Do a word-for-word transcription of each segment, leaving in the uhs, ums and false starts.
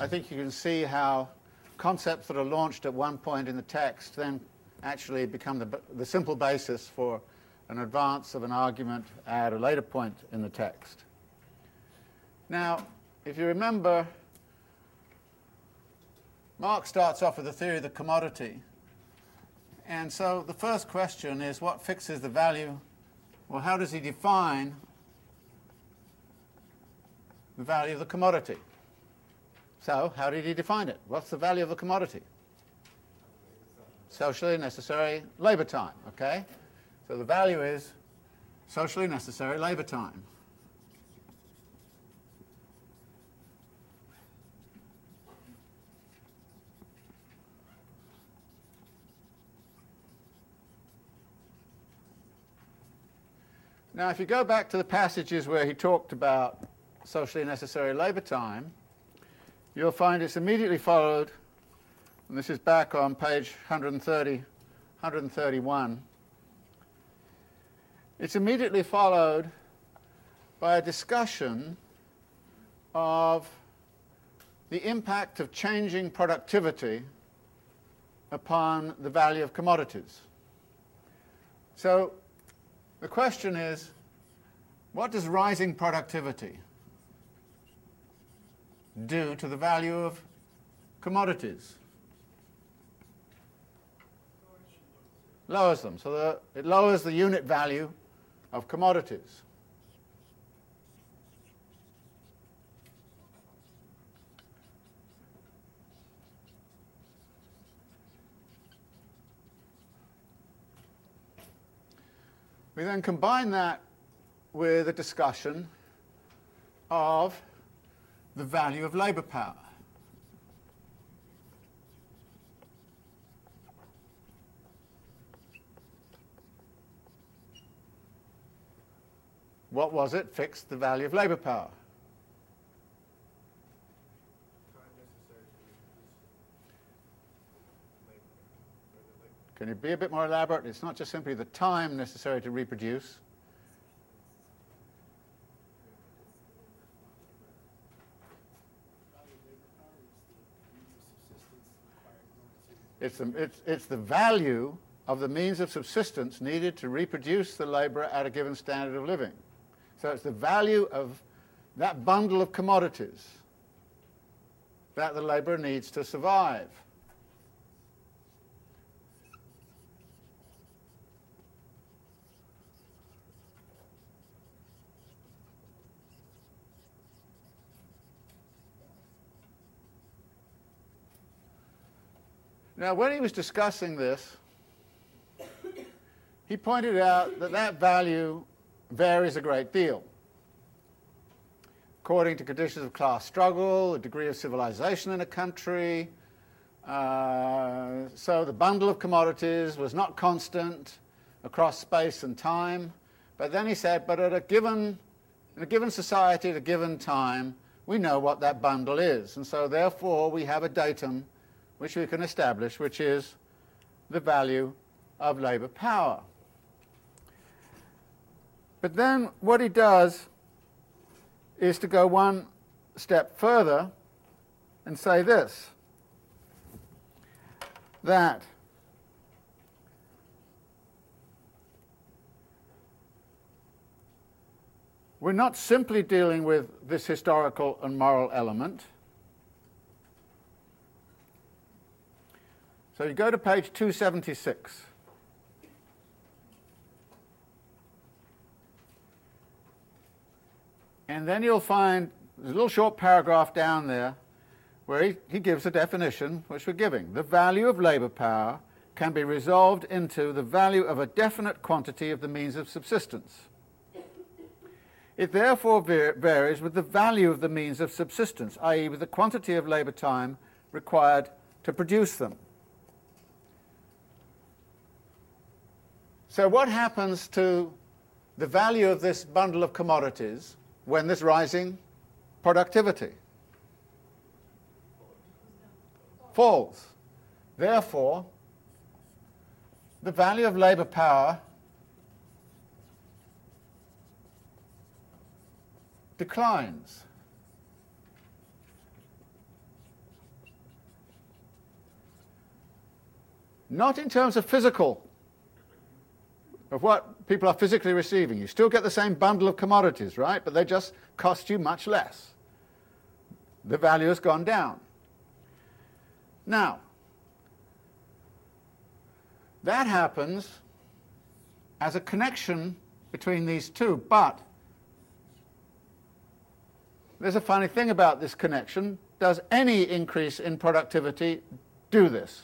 I think you can see how concepts that are launched at one point in the text then actually become the, the simple basis for an advance of an argument at a later point in the text. Now, if you remember, Marx starts off with the theory of the commodity. And so the first question is, what fixes the value? Well, how does he define the value of the commodity? So, how did he define it? What's the value of the commodity? Socially necessary labor time, okay? So the value is socially necessary labor time. Now, if you go back to the passages where he talked about socially necessary labor time, you'll find it's immediately followed, and this is back on page one thirty, one thirty-one. It's immediately followed by a discussion of the impact of changing productivity upon the value of commodities. So the question is, what does rising productivity do to the value of commodities? Lowers them. So the, it lowers the unit value of commodities. We then combine that with a discussion of the value of labor power. What was it fixed the value of labor power? Can you be a bit more elaborate? It's not just simply the time necessary to reproduce. It's the, it's, it's the value of the means of subsistence needed to reproduce the labor at a given standard of living. So it's the value of that bundle of commodities that the laborer needs to survive. Now, when he was discussing this, he pointed out that that value varies a great deal according to conditions of class struggle, the degree of civilization in a country. Uh, so the bundle of commodities was not constant across space and time. But then he said, but at a given, in a given society at a given time, we know what that bundle is. And so therefore we have a datum which we can establish, which is the value of labor power. But then what he does is to go one step further and say this, that we're not simply dealing with this historical and moral element. So you go to page two seventy-six. And then you'll find there's a little short paragraph down there where he, he gives a definition which we're giving. The value of labor power can be resolved into the value of a definite quantity of the means of subsistence. It therefore var- varies with the value of the means of subsistence, that is with the quantity of labor time required to produce them. So what happens to the value of this bundle of commodities when there's rising productivity? Falls. Therefore, the value of labor power declines. not in terms of physical, of what people are physically receiving. You still get the same bundle of commodities, right? But they just cost you much less. The value has gone down. Now, that happens as a connection between these two, but there's a funny thing about this connection. Does any increase in productivity do this?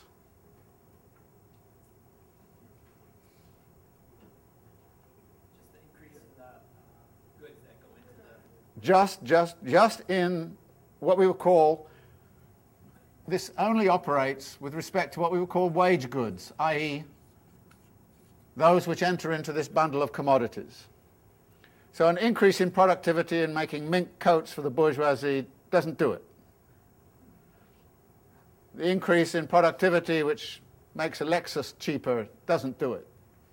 Just the increase in the uh, goods that go into the... Just, just, just in what we would call, this only operates with respect to what we would call wage goods, that is those which enter into this bundle of commodities. So an increase in productivity in making mink coats for the bourgeoisie doesn't do it. The increase in productivity which makes a Lexus cheaper doesn't do it.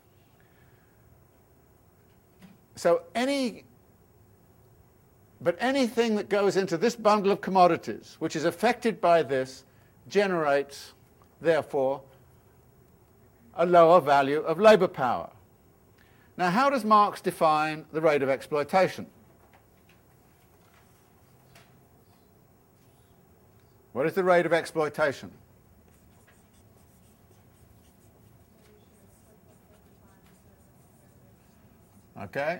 So any, but anything that goes into this bundle of commodities which is affected by this generates, therefore, a lower value of labour power. Now, how does Marx define the rate of exploitation? What is the rate of exploitation? Okay.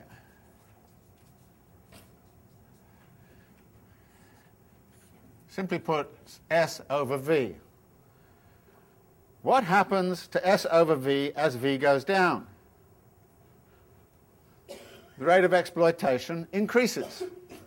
Simply put, S over V. What happens to S over V as V goes down? The rate of exploitation increases.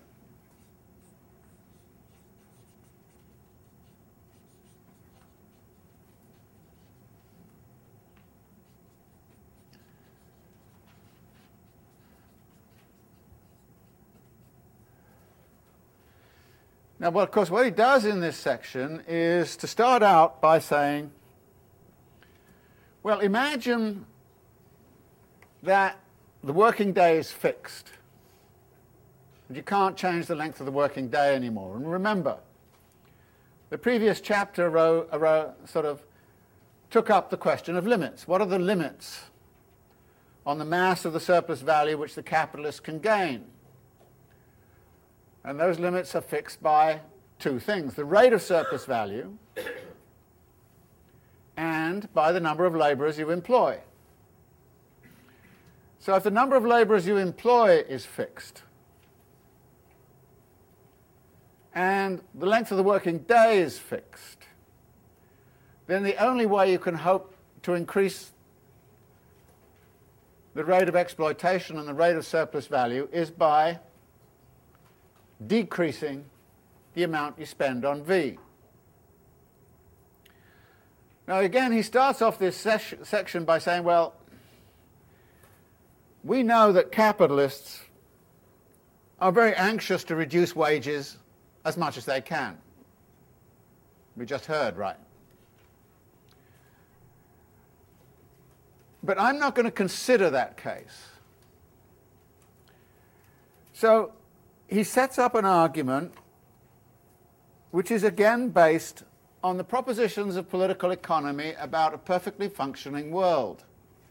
Now, well, of course, what he does in this section is to start out by saying, well, imagine that the working day is fixed, and you can't change the length of the working day anymore. And remember, the previous chapter row, row, sort of took up the question of limits. What are the limits on the mass of the surplus value which the capitalist can gain? And those limits are fixed by two things: the rate of surplus value and by the number of labourers you employ. So if the number of labourers you employ is fixed and the length of the working day is fixed, then the only way you can hope to increase the rate of exploitation and the rate of surplus value is by decreasing the amount you spend on V. Now again, he starts off this ses- section by saying, well, we know that capitalists are very anxious to reduce wages as much as they can. We just heard, right? But I'm not going to consider that case. So he sets up an argument which is again based on the propositions of political economy about a perfectly functioning world.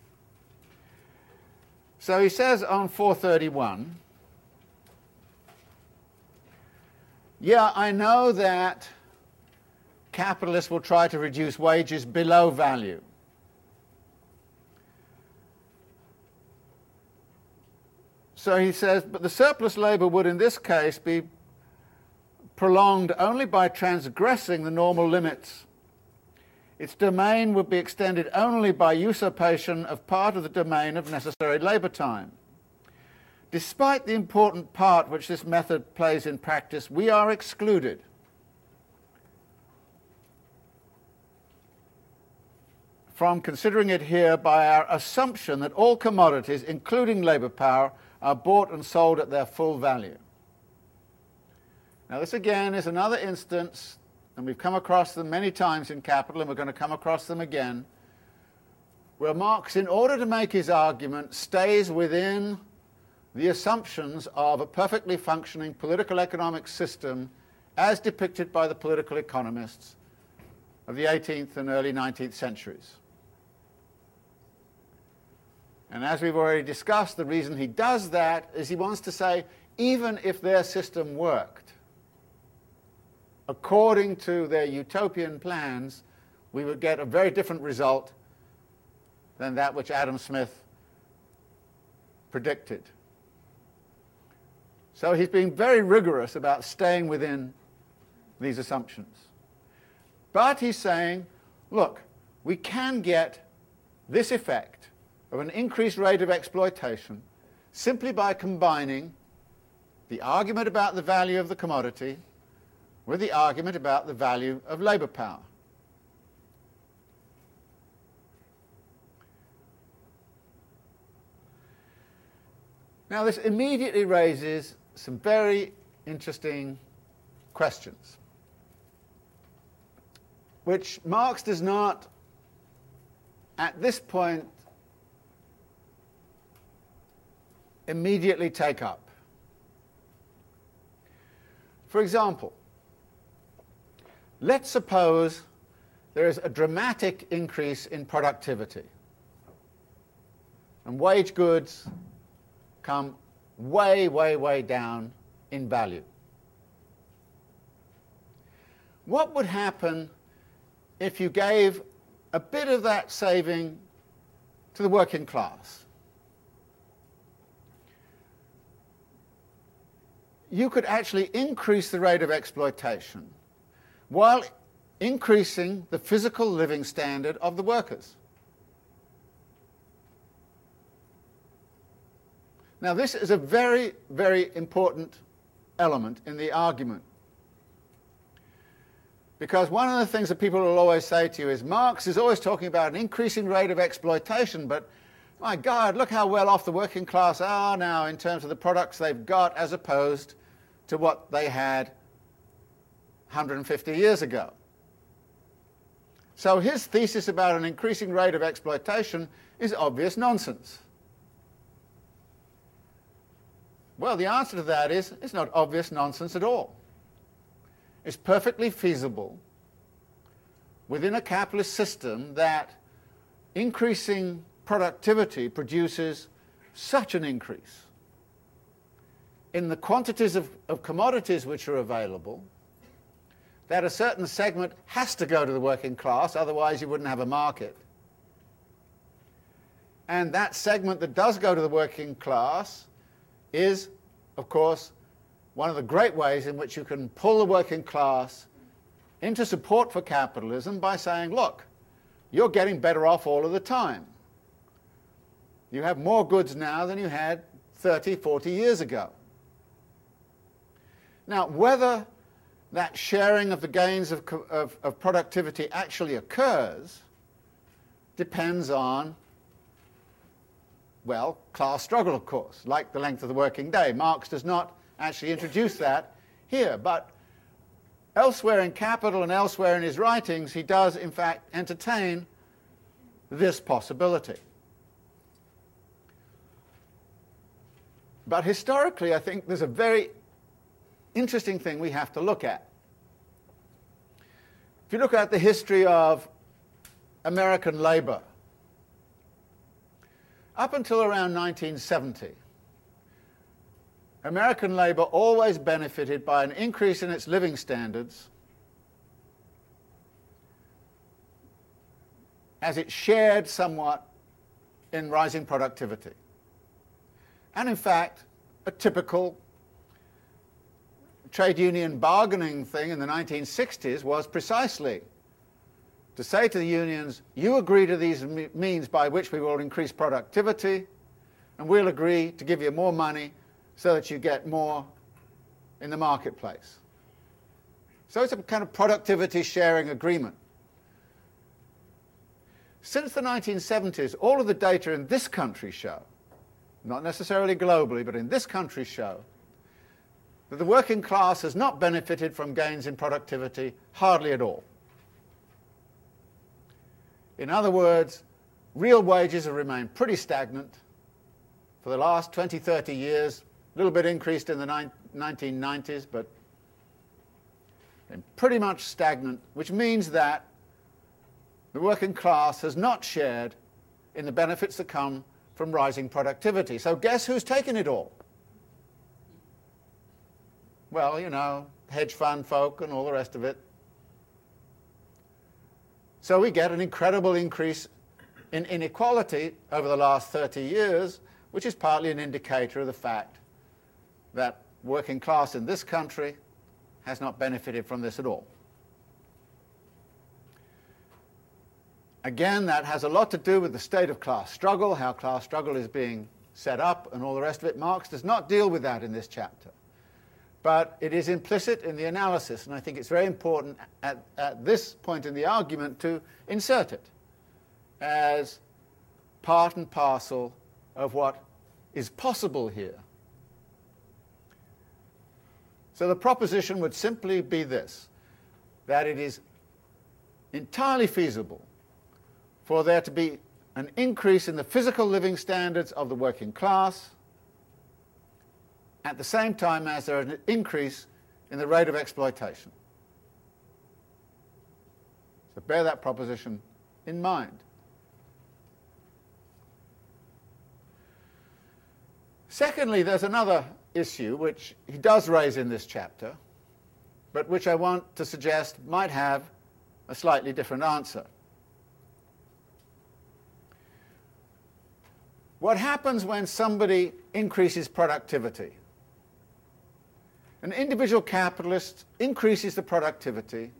So he says on four thirty-one, yeah, I know that capitalists will try to reduce wages below value. So he says, but the surplus labour would in this case be prolonged only by transgressing the normal limits. Its domain would be extended only by usurpation of part of the domain of necessary labour time. Despite the important part which this method plays in practice, we are excluded from considering it here by our assumption that all commodities, including labour power, are bought and sold at their full value. Now this again is another instance, and we've come across them many times in Capital, and we're going to come across them again, where Marx, in order to make his argument, stays within the assumptions of a perfectly functioning political economic system as depicted by the political economists of the eighteenth and early nineteenth centuries. And as we've already discussed, the reason he does that is he wants to say, even if their system worked, according to their utopian plans, we would get a very different result than that which Adam Smith predicted. So he's being very rigorous about staying within these assumptions. But he's saying, look, we can get this effect of an increased rate of exploitation simply by combining the argument about the value of the commodity with the argument about the value of labor power. Now, this immediately raises some very interesting questions, which Marx does not, at this point, immediately take up. For example, let's suppose there is a dramatic increase in productivity, and wage goods come way, way, way down in value. What would happen if you gave a bit of that saving to the working class? You could actually increase the rate of exploitation while increasing the physical living standard of the workers. Now, this is a very, very important element in the argument, because one of the things that people will always say to you is Marx is always talking about an increasing rate of exploitation, but my God, look how well off the working class are now in terms of the products they've got as opposed to what they had one hundred fifty years ago. So his thesis about an increasing rate of exploitation is obvious nonsense. Well, the answer to that is it's not obvious nonsense at all. It's perfectly feasible within a capitalist system that increasing productivity produces such an increase in the quantities of, of commodities which are available that a certain segment has to go to the working class, otherwise you wouldn't have a market. And that segment that does go to the working class is, of course, one of the great ways in which you can pull the working class into support for capitalism by saying, look, you're getting better off all of the time. You have more goods now than you had thirty, forty years ago. Now, whether that sharing of the gains of, of, of productivity actually occurs depends on, well, class struggle, of course, like the length of the working day. Marx does not actually introduce that here, but elsewhere in Capital and elsewhere in his writings, he does, in fact, entertain this possibility. But historically, I think there's a very interesting thing we have to look at. If you look at the history of American labor, up until around nineteen seventy, American labor always benefited by an increase in its living standards as it shared somewhat in rising productivity. And in fact, a typical trade union bargaining thing in the nineteen sixties was precisely to say to the unions, you agree to these means by which we will increase productivity, and we'll agree to give you more money so that you get more in the marketplace. So it's a kind of productivity sharing agreement. Since the nineteen seventies, all of the data in this country show, not necessarily globally, but in this country show, that the working class has not benefited from gains in productivity hardly at all. In other words, real wages have remained pretty stagnant for the last twenty, thirty years, a little bit increased in the nineteen nineties, but been pretty much stagnant, which means that the working class has not shared in the benefits that come from rising productivity. So guess who's taken it all? Well, you know, hedge fund folk and all the rest of it. So we get an incredible increase in inequality over the last thirty years, which is partly an indicator of the fact that working class in this country has not benefited from this at all. Again, that has a lot to do with the state of class struggle, how class struggle is being set up, and all the rest of it. Marx does not deal with that in this chapter. But it is implicit in the analysis, and I think it's very important at, at this point in the argument to insert it as part and parcel of what is possible here. So the proposition would simply be this, that it is entirely feasible for there to be an increase in the physical living standards of the working class at the same time as there is an increase in the rate of exploitation. So bear that proposition in mind. Secondly, there's another issue which he does raise in this chapter, but which I want to suggest might have a slightly different answer. What happens when somebody increases productivity? An individual capitalist increases the productivity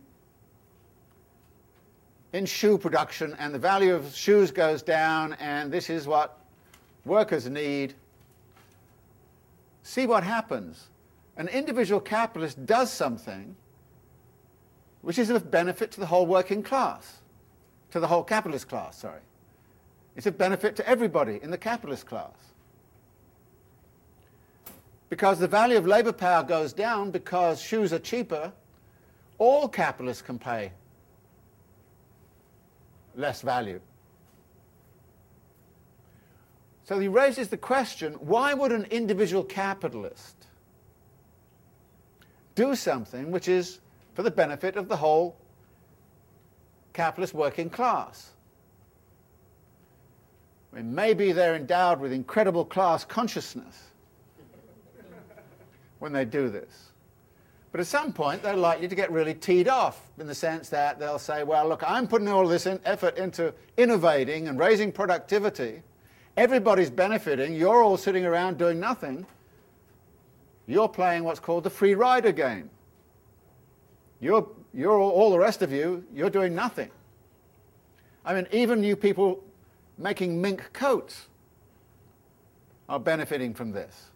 in shoe production, and the value of shoes goes down, and this is what workers need. See what happens. An individual capitalist does something which is of benefit to the whole working class, to the whole capitalist class, sorry. It's of benefit to everybody in the capitalist class. Because the value of labour power goes down because shoes are cheaper, all capitalists can pay less value. So he raises the question, why would an individual capitalist do something which is for the benefit of the whole capitalist working class? I mean, maybe they're endowed with incredible class consciousness when they do this. But at some point, they're likely to get really teed off in the sense that they'll say, well, look, I'm putting all this in effort into innovating and raising productivity. Everybody's benefiting. You're all sitting around doing nothing. You're playing what's called the free rider game. You're, you're all, all the rest of you, you're doing nothing. I mean, even you people making mink coats are benefiting from this.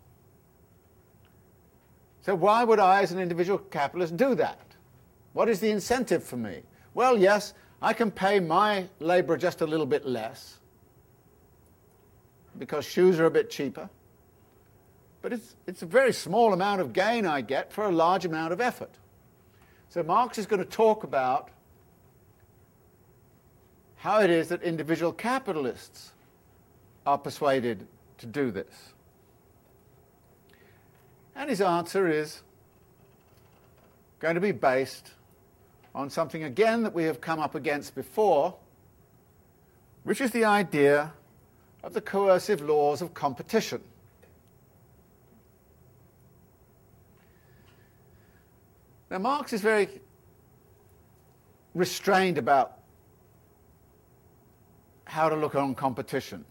So why would I, as an individual capitalist, do that? What is the incentive for me? Well, yes, I can pay my labour just a little bit less because shoes are a bit cheaper. But it's, it's a very small amount of gain I get for a large amount of effort. So Marx is going to talk about how it is that individual capitalists are persuaded to do this. And his answer is going to be based on something, again, that we have come up against before, which is the idea of the coercive laws of competition. Now, Marx is very restrained about how to look on competition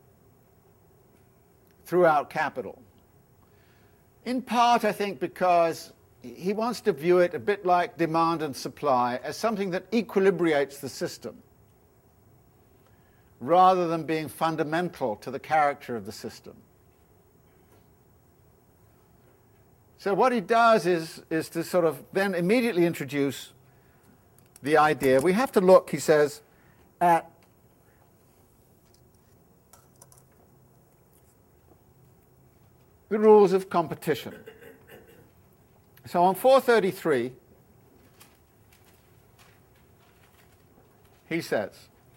throughout Capital. In part, I think, because he wants to view it a bit like demand and supply as something that equilibrates the system, rather than being fundamental to the character of the system. So what he does is, is to sort of then immediately introduce the idea. We have to look, he says, at the rules of competition. So on four thirty-three, he says,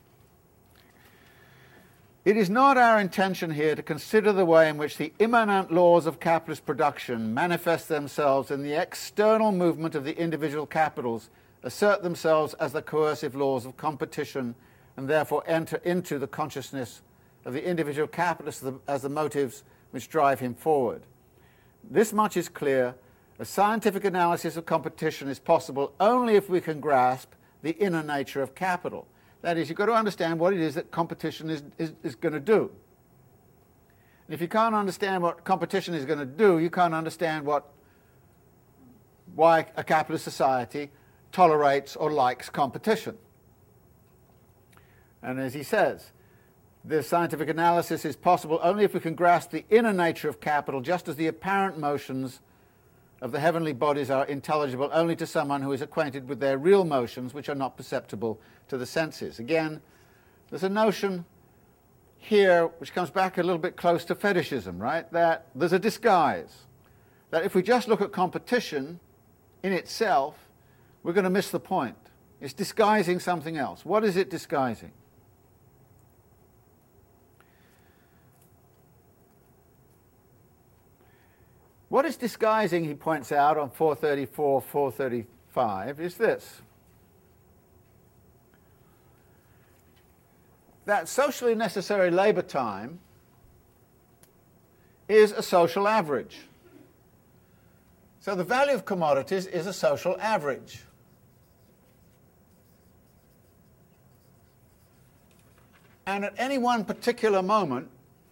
"It is not our intention here to consider the way in which the immanent laws of capitalist production manifest themselves in the external movement of the individual capitals, assert themselves as the coercive laws of competition, and therefore enter into the consciousness of the individual capitalist as the, as the motives which drive him forward. This much is clear. A scientific analysis of competition is possible only if we can grasp the inner nature of capital. That is, you've got to understand what it is that competition is, is, is going to do. And if you can't understand what competition is going to do, you can't understand what, why a capitalist society tolerates or likes competition. And as he says, this scientific analysis is possible only if we can grasp the inner nature of capital, just as the apparent motions of the heavenly bodies are intelligible only to someone who is acquainted with their real motions, which are not perceptible to the senses. Again, there's a notion here which comes back a little bit close to fetishism, right? That there's a disguise. That if we just look at competition in itself, we're going to miss the point. It's disguising something else. What is it disguising? What is disguising, he points out on four thirty-four, four thirty-five, is this. That socially necessary labour time is a social average. So the value of commodities is a social average. And at any one particular moment,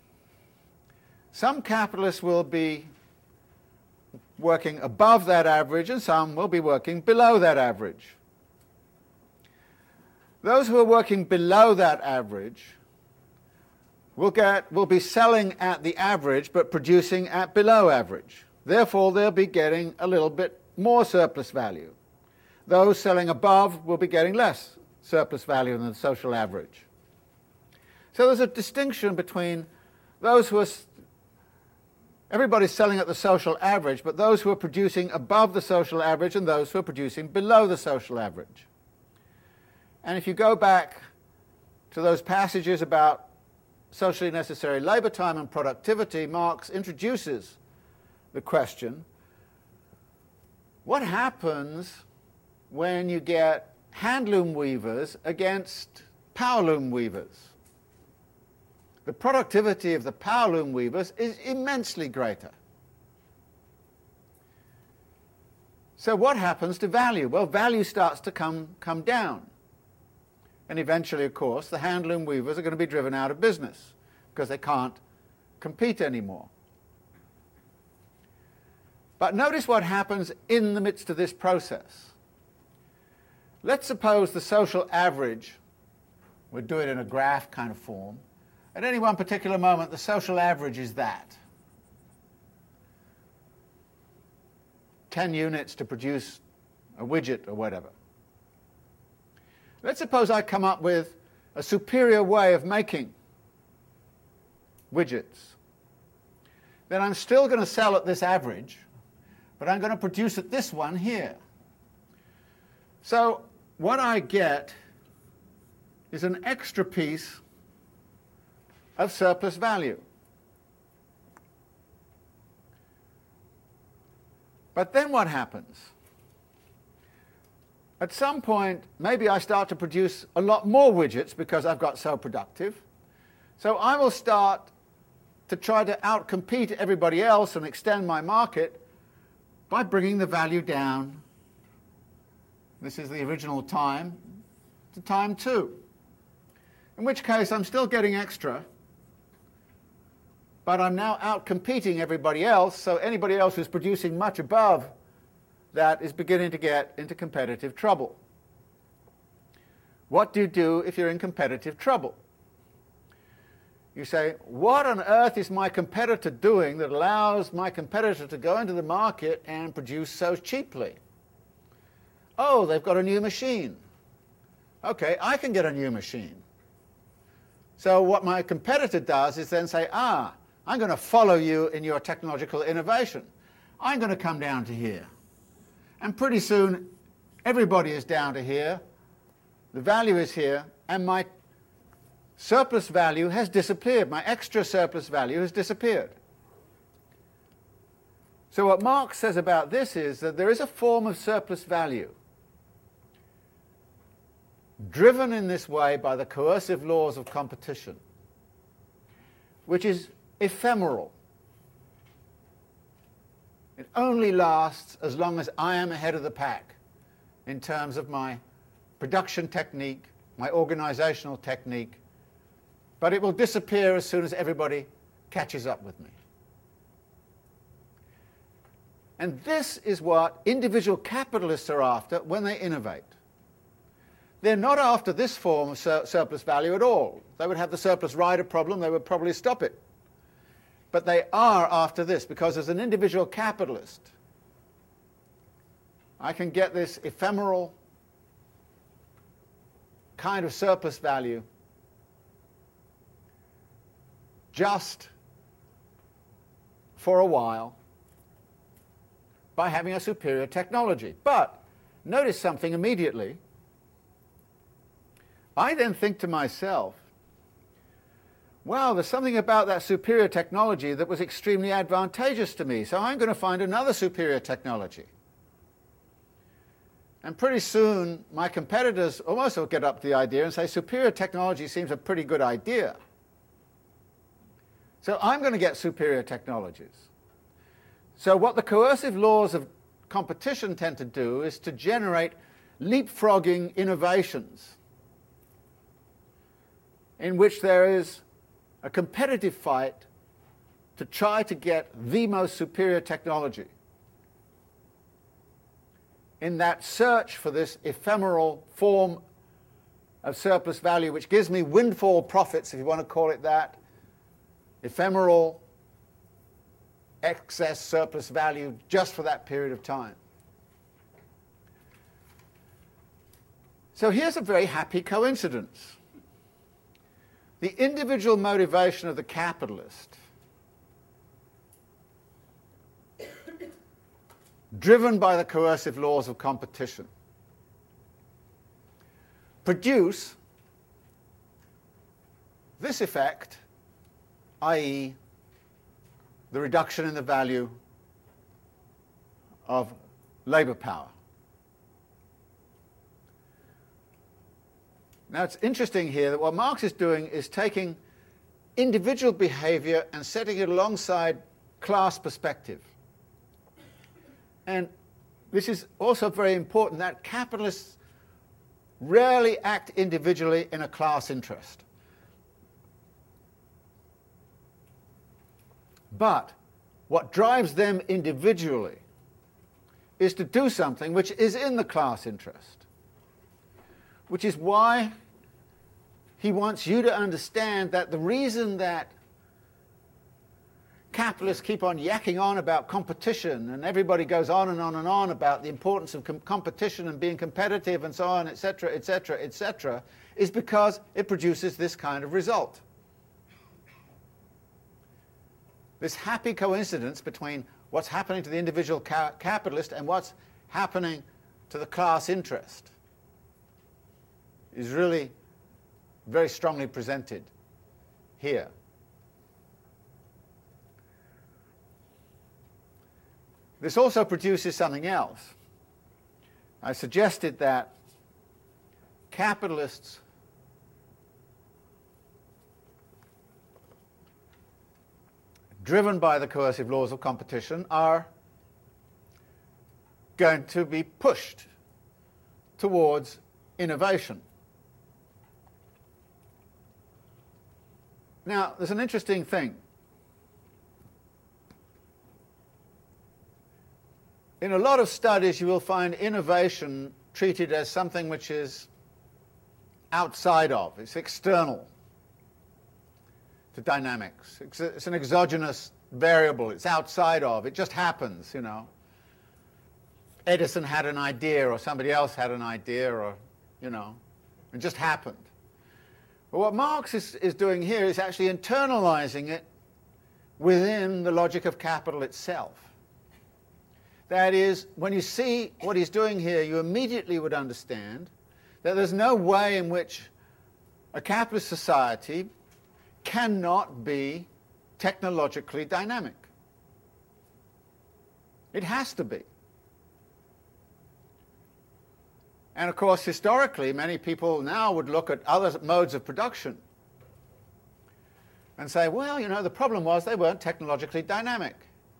some capitalists will be working above that average and some will be working below that average. Those who are working below that average will, get, will be selling at the average but producing at below average. Therefore, they'll be getting a little bit more surplus value. Those selling above will be getting less surplus value than the social average. So there's a distinction between those who are everybody's selling at the social average, but those who are producing above the social average and those who are producing below the social average. And if you go back to those passages about socially necessary labour time and productivity, Marx introduces the question, what happens when you get handloom weavers against powerloom weavers? The productivity of the powerloom weavers is immensely greater. So what happens to value? Well, value starts to come, come down. And eventually, of course, the handloom weavers are going to be driven out of business because they can't compete anymore. But notice what happens in the midst of this process. Let's suppose the social average, we'll do it in a graph kind of form. At any one particular moment, the social average is that. ten units to produce a widget or whatever. Let's suppose I come up with a superior way of making widgets. Then I'm still going to sell at this average, but I'm going to produce at this one here. So what I get is an extra piece of surplus value. But then what happens? At some point, maybe I start to produce a lot more widgets because I've got so productive. So I will start to try to outcompete everybody else and extend my market by bringing the value down. This is the original time to time two. In which case I'm still getting extra, but I'm now outcompeting everybody else, so anybody else who's producing much above that is beginning to get into competitive trouble. What do you do if you're in competitive trouble? You say, what on earth is my competitor doing that allows my competitor to go into the market and produce so cheaply? Oh, they've got a new machine. Okay, I can get a new machine. So what my competitor does is then say, ah, I'm going to follow you in your technological innovation. I'm going to come down to here. And pretty soon, everybody is down to here. The value is here, and my surplus value has disappeared. My extra surplus value has disappeared. So what Marx says about this is that there is a form of surplus value driven in this way by the coercive laws of competition. which is ephemeral. It only lasts as long as I am ahead of the pack in terms of my production technique, my organizational technique, but it will disappear as soon as everybody catches up with me. And this is what individual capitalists are after when they innovate. They're not after this form of sur surplus value at all. They would have the surplus rider problem, they would probably stop it. But they are after this, because as an individual capitalist, I can get this ephemeral kind of surplus value just for a while by having a superior technology. But notice something immediately. I then think to myself, wow, there's something about that superior technology that was extremely advantageous to me, so I'm going to find another superior technology. And pretty soon, my competitors almost will get up the idea and say, superior technology seems a pretty good idea. So I'm going to get superior technologies. So what the coercive laws of competition tend to do is to generate leapfrogging innovations in which there is a competitive fight to try to get the most superior technology. In that search for this ephemeral form of surplus value, which gives me windfall profits, if you want to call it that, ephemeral excess surplus value just for that period of time. So here's a very happy coincidence. The individual motivation of the capitalist, driven by the coercive laws of competition, produce this effect, that is the reduction in the value of labor power. Now it's interesting here that what Marx is doing is taking individual behavior and setting it alongside class perspective. And this is also very important, that capitalists rarely act individually in a class interest. But what drives them individually is to do something which is in the class interest, which is why he wants you to understand that the reason that capitalists keep on yakking on about competition, and everybody goes on and on and on about the importance of com competition and being competitive and so on, et cetera, et cetera, et cetera, is because it produces this kind of result. This happy coincidence between what's happening to the individual ca capitalist and what's happening to the class interest is really very strongly presented here. This also produces something else. I suggested that capitalists driven by the coercive laws of competition are going to be pushed towards innovation. Now, there's an interesting thing. In a lot of studies, you will find innovation treated as something which is outside of, it's external to dynamics. It's, it's an exogenous variable, it's outside of, it just happens, you know. Edison had an idea, or somebody else had an idea, or, you know, it just happened. But what Marx is, is doing here is actually internalizing it within the logic of capital itself. That is, when you see what he's doing here, you immediately would understand that there's no way in which a capitalist society cannot be technologically dynamic. It has to be. And of course, historically, many people now would look at other modes of production and say, well, you know, the problem was they weren't technologically dynamic.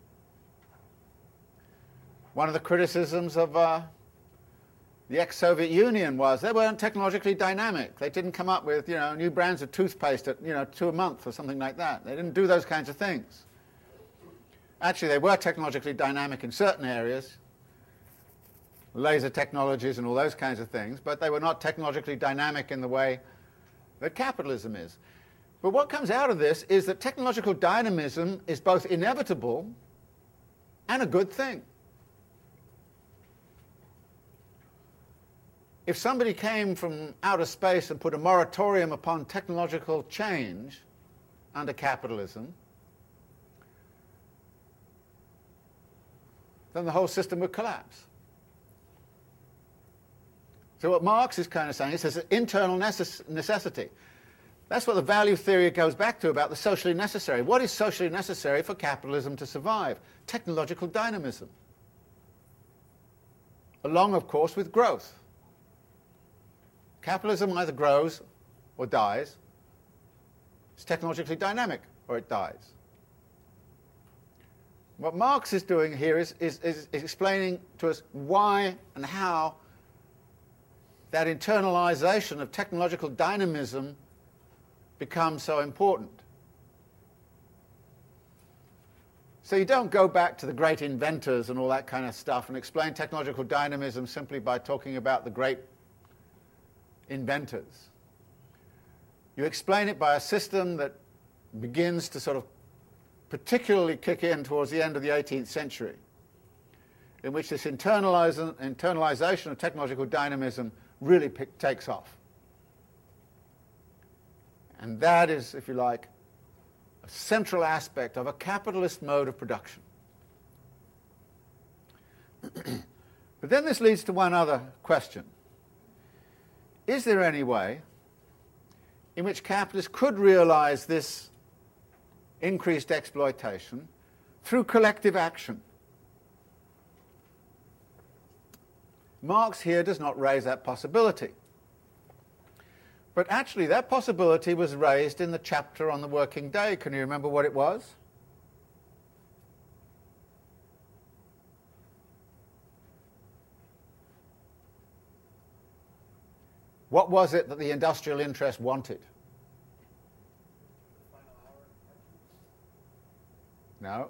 One of the criticisms of uh, the ex-Soviet Union was they weren't technologically dynamic. They didn't come up with, you know, new brands of toothpaste at, you know, two a month or something like that. They didn't do those kinds of things. Actually, they were technologically dynamic in certain areas, laser technologies and all those kinds of things, but they were not technologically dynamic in the way that capitalism is. But what comes out of this is that technological dynamism is both inevitable and a good thing. If somebody came from outer space and put a moratorium upon technological change under capitalism, then the whole system would collapse. So what Marx is kind of saying is there's an internal necess- necessity. That's what the value theory goes back to about the socially necessary. What is socially necessary for capitalism to survive? Technological dynamism. Along, of course, with growth. Capitalism either grows or dies. It's technologically dynamic, or it dies. What Marx is doing here is, is, is explaining to us why and how that internalization of technological dynamism becomes so important. So you don't go back to the great inventors and all that kind of stuff and explain technological dynamism simply by talking about the great inventors. You explain it by a system that begins to sort of particularly kick in towards the end of the eighteenth century, in which this internaliza- internalization of technological dynamism really pick, takes off. And that is, if you like, a central aspect of a capitalist mode of production. But then this leads to one other question. Is there any way in which capitalists could realize this increased exploitation through collective action? Marx here does not raise that possibility. But actually that possibility was raised in the chapter on the working day. Can you remember what it was? What was it that the industrial interest wanted? No.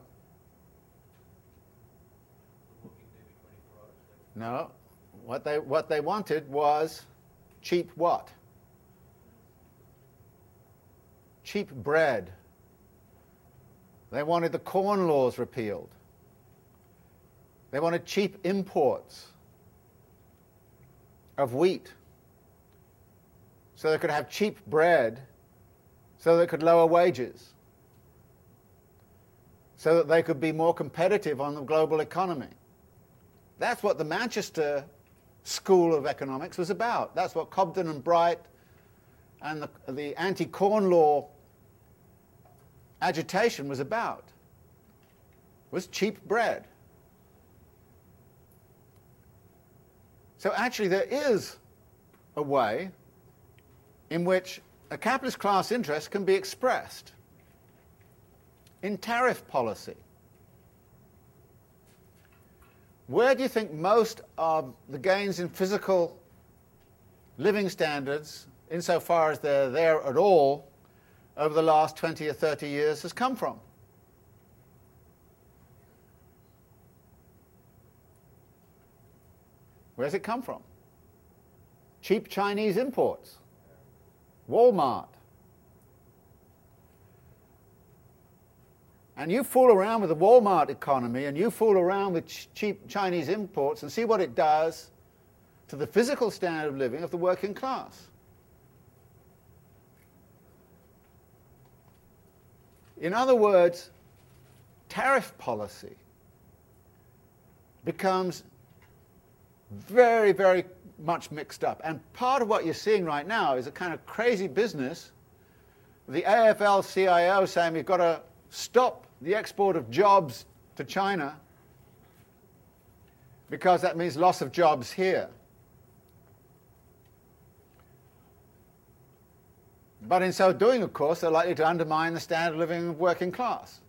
No. What they, what they wanted was cheap what? Cheap bread. They wanted the corn laws repealed. They wanted cheap imports of wheat, so they could have cheap bread, so they could lower wages, so that they could be more competitive on the global economy. That's what the Manchester School of Economics was about. That's what Cobden and Bright and the, the anti-corn law agitation was about, was cheap bread. So actually there is a way in which a capitalist class interest can be expressed in tariff policy. Where do you think most of the gains in physical living standards, insofar as they're there at all, over the last twenty or thirty years has come from? Where's it come from? Cheap Chinese imports. Walmart. And you fool around with the Walmart economy and you fool around with ch- cheap Chinese imports and see what it does to the physical standard of living of the working class. In other words, tariff policy becomes very, very much mixed up. And part of what you're seeing right now is a kind of crazy business. The A F L C I O saying we've got to stop the export of jobs to China because that means loss of jobs here. But in so doing, of course, they're likely to undermine the standard of living of working class.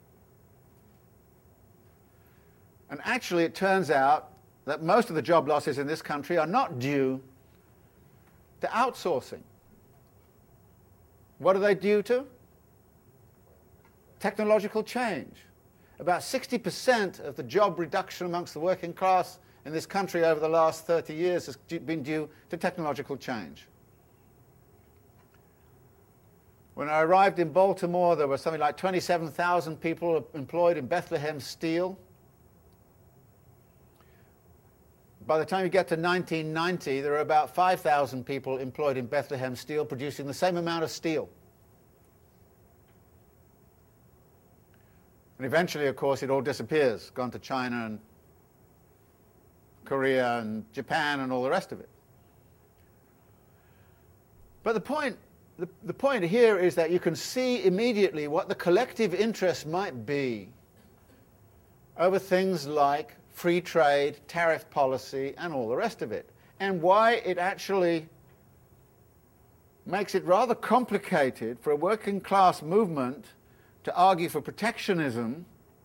And actually, it turns out that most of the job losses in this country are not due to outsourcing. What are they due to? Technological change. About sixty percent of the job reduction amongst the working class in this country over the last thirty years has been due to technological change. When I arrived in Baltimore, there were something like twenty-seven thousand people employed in Bethlehem Steel. By the time you get to nineteen ninety, there are about five thousand people employed in Bethlehem Steel producing the same amount of steel. And eventually, of course, it all disappears, gone to China and Korea and Japan and all the rest of it. But the point, the, the point here is that you can see immediately what the collective interest might be over things like free trade, tariff policy, and all the rest of it, and why it actually makes it rather complicated for a working class movement to argue for protectionism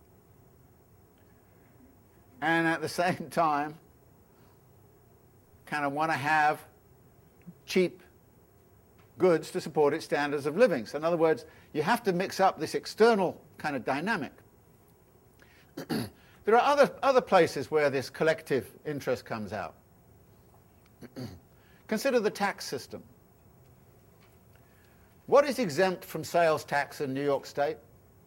and at the same time kind of want to have cheap goods to support its standards of living. So in other words, you have to mix up this external kind of dynamic. There are other, other places where this collective interest comes out. Consider the tax system. What is exempt from sales tax in New York State?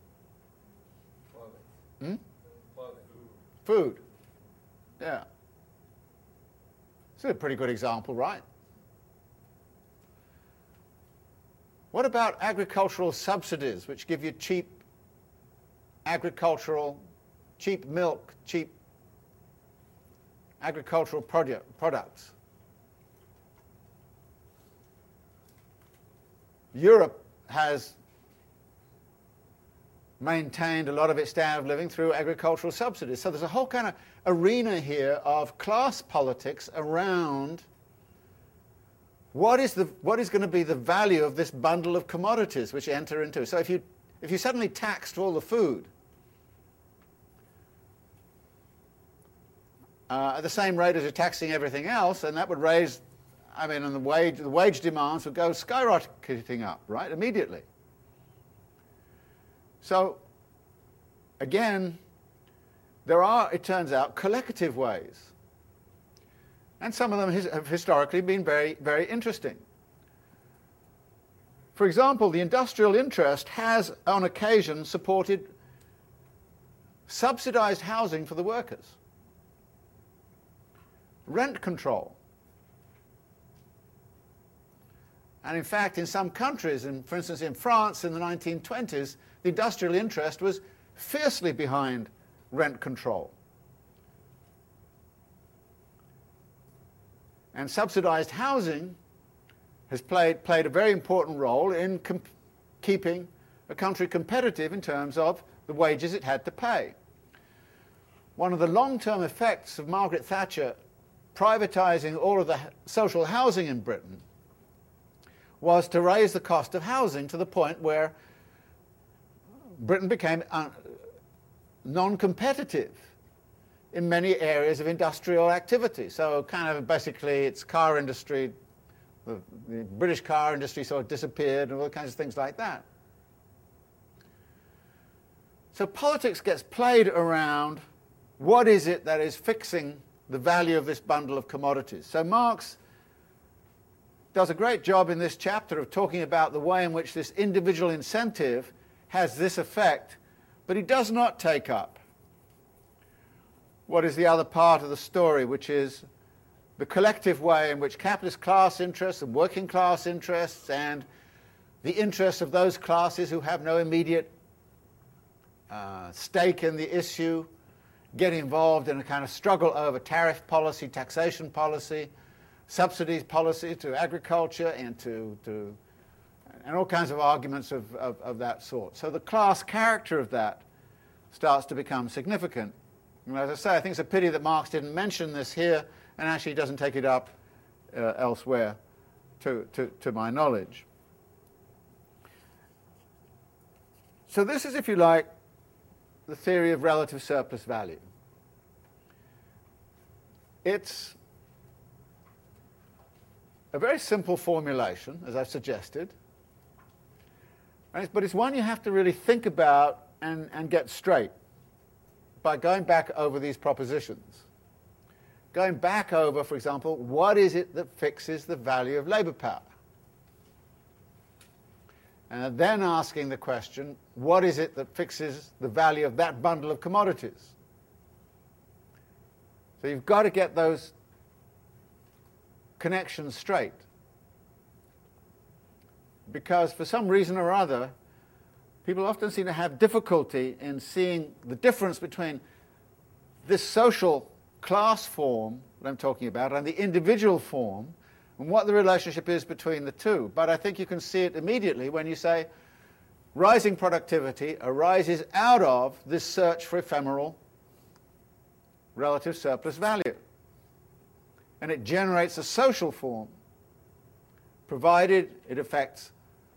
Hmm? Food. Yeah. This is a pretty good example, right? What about agricultural subsidies, which give you cheap agricultural, cheap milk, cheap agricultural produ- products? Europe has maintained a lot of its standard of living through agricultural subsidies. So there's a whole kind of arena here of class politics around what is, the, what is going to be the value of this bundle of commodities which enter into. So if you, if you suddenly taxed all the food uh, at the same rate as you're taxing everything else, and that would raise, I mean, and the wage, the wage demands would go skyrocketing up, right, immediately. So, again, there are, it turns out, collective ways. And some of them his, have historically been very, very interesting. For example, the industrial interest has, on occasion, supported subsidized housing for the workers, rent control. And in fact, in some countries, in, for instance in France in the nineteen twenties, the industrial interest was fiercely behind rent control. And subsidized housing has played, played a very important role in comp- keeping a country competitive in terms of the wages it had to pay. One of the long-term effects of Margaret Thatcher privatizing all of the social housing in Britain was to raise the cost of housing to the point where Britain became un- non-competitive in many areas of industrial activity. So kind of basically its car industry, the, the British car industry sort of disappeared and all kinds of things like that. So politics gets played around what is it that is fixing the value of this bundle of commodities. So Marx does a great job in this chapter of talking about the way in which this individual incentive has this effect, but he does not take up what is the other part of the story, which is the collective way in which capitalist class interests and working class interests and the interests of those classes who have no immediate uh, stake in the issue get involved in a kind of struggle over tariff policy, taxation policy, subsidies policy to agriculture and to, to and all kinds of arguments of, of, of that sort. So the class character of that starts to become significant. And as I say, I think it's a pity that Marx didn't mention this here and actually doesn't take it up uh, elsewhere, to, to, to my knowledge. So this is, if you like, the theory of relative surplus value. It's a very simple formulation, as I've suggested, right? But it's one you have to really think about and, and get straight by going back over these propositions. Going back over, for example, what is it that fixes the value of labour power? And then asking the question, what is it that fixes the value of that bundle of commodities? So you've got to get those connections straight. Because for some reason or other, people often seem to have difficulty in seeing the difference between this social class form that I'm talking about and the individual form, and what the relationship is between the two. But I think you can see it immediately when you say rising productivity arises out of this search for ephemeral relative surplus value. And it generates a social form, provided it affects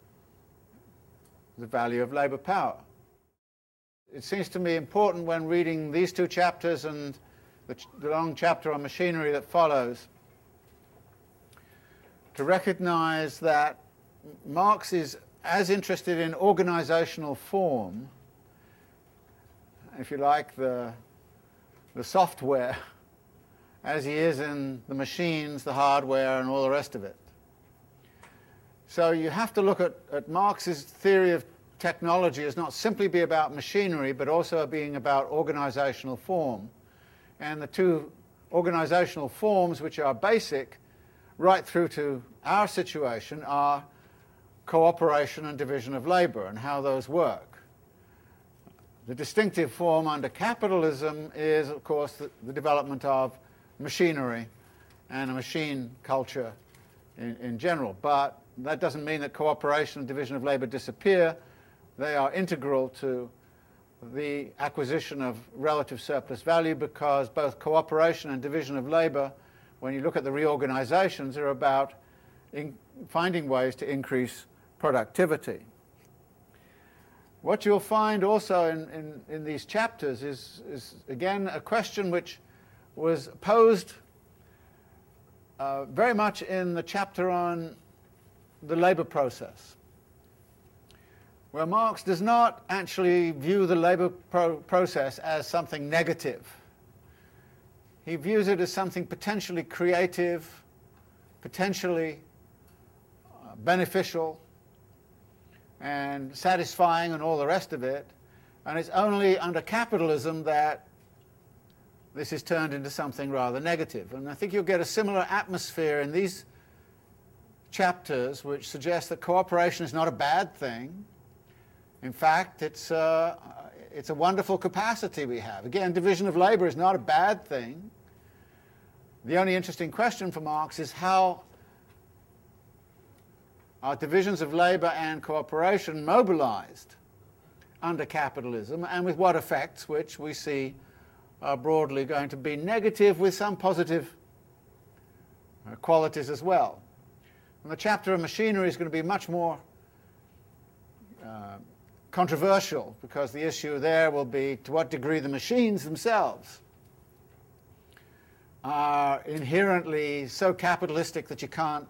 the value of labour power. It seems to me important when reading these two chapters and the, ch the long chapter on machinery that follows to recognize that Marx is as interested in organizational form, if you like, the, the software, as he is in the machines, the hardware, and all the rest of it. So you have to look at, at Marx's theory of technology as not simply be about machinery, but also being about organizational form. And the two organizational forms which are basic right through to our situation are cooperation and division of labour, and how those work. The distinctive form under capitalism is, of course, the, the development of machinery and a machine culture in, in general. But that doesn't mean that cooperation and division of labour disappear. They are integral to the acquisition of relative surplus value, because both cooperation and division of labour, when you look at the reorganizations, are about in finding ways to increase productivity. What you'll find also in, in, in these chapters is, is, again, a question which was posed uh, very much in the chapter on the labour process, where Marx does not actually view the labour pro process as something negative. He views it as something potentially creative, potentially uh, beneficial, and satisfying, and all the rest of it. And it's only under capitalism that this is turned into something rather negative. And I think you'll get a similar atmosphere in these chapters, which suggests that cooperation is not a bad thing. In fact, it's, uh, it's a wonderful capacity we have. Again, division of labour is not a bad thing. The only interesting question for Marx is how are divisions of labour and cooperation mobilized under capitalism, and with what effects, which we see are broadly going to be negative, with some positive uh, qualities as well. And the chapter on machinery is going to be much more uh, controversial, because the issue there will be to what degree the machines themselves are inherently so capitalistic that you can't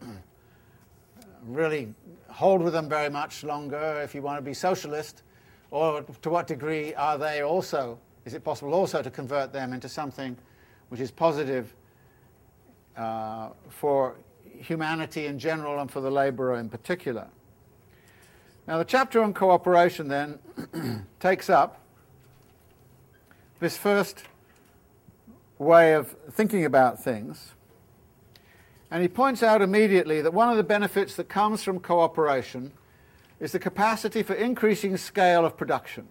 really hold with them very much longer if you want to be socialist, or to what degree are they also, is it possible also to convert them into something which is positive uh, for humanity in general and for the labourer in particular. Now the chapter on cooperation then takes up this first way of thinking about things, and he points out immediately that one of the benefits that comes from cooperation is the capacity for increasing scale of production.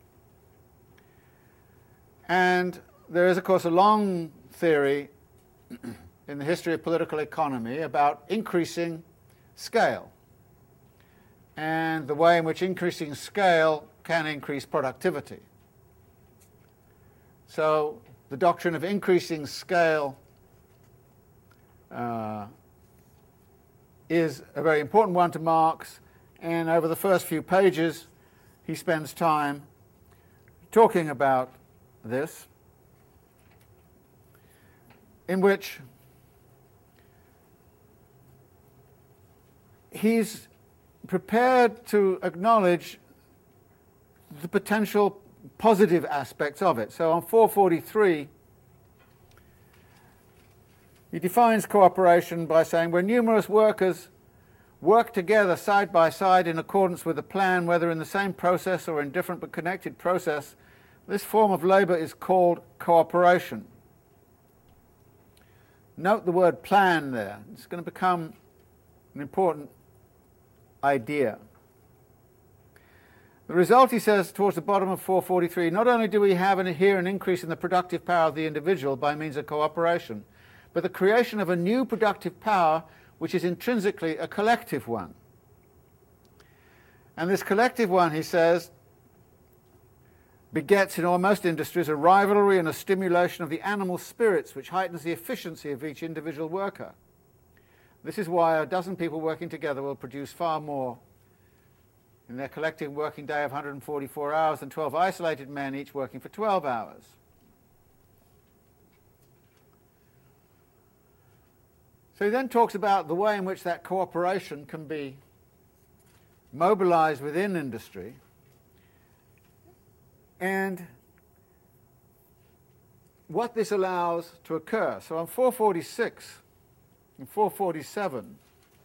And there is, of course, a long theory in the history of political economy about increasing scale, and the way in which increasing scale can increase productivity. So the doctrine of increasing scale uh, is a very important one to Marx, and over the first few pages he spends time talking about this, in which he's prepared to acknowledge the potential positive aspects of it. So on four forty-three, he defines cooperation by saying, where numerous workers work together side by side in accordance with a plan, whether in the same process or in different but connected process, this form of labour is called cooperation. Note the word plan there. It's going to become an important idea. The result, he says, towards the bottom of four forty-three, not only do we have an, here an increase in the productive power of the individual by means of cooperation, but the creation of a new productive power which is intrinsically a collective one. And this collective one, he says, begets in almost industries a rivalry and a stimulation of the animal spirits which heightens the efficiency of each individual worker. This is why a dozen people working together will produce far more in their collective working day of one hundred forty-four hours than twelve isolated men each working for twelve hours. So he then talks about the way in which that cooperation can be mobilized within industry, and what this allows to occur. So on four forty-six and four forty-seven,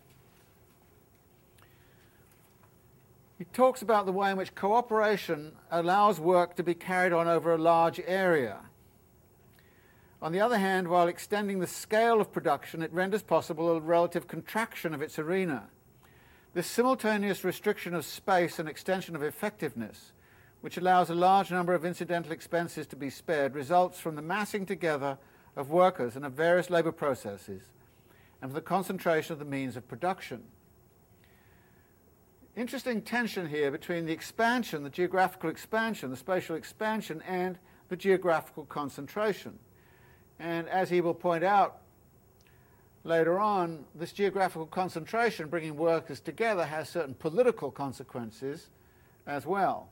he talks about the way in which cooperation allows work to be carried on over a large area. On the other hand, while extending the scale of production, it renders possible a relative contraction of its arena. This simultaneous restriction of space and extension of effectiveness, which allows a large number of incidental expenses to be spared, results from the massing together of workers and of various labour processes, and from the concentration of the means of production. Interesting tension here between the expansion, the geographical expansion, the spatial expansion, and the geographical concentration. And as he will point out later on, this geographical concentration, bringing workers together, has certain political consequences as well.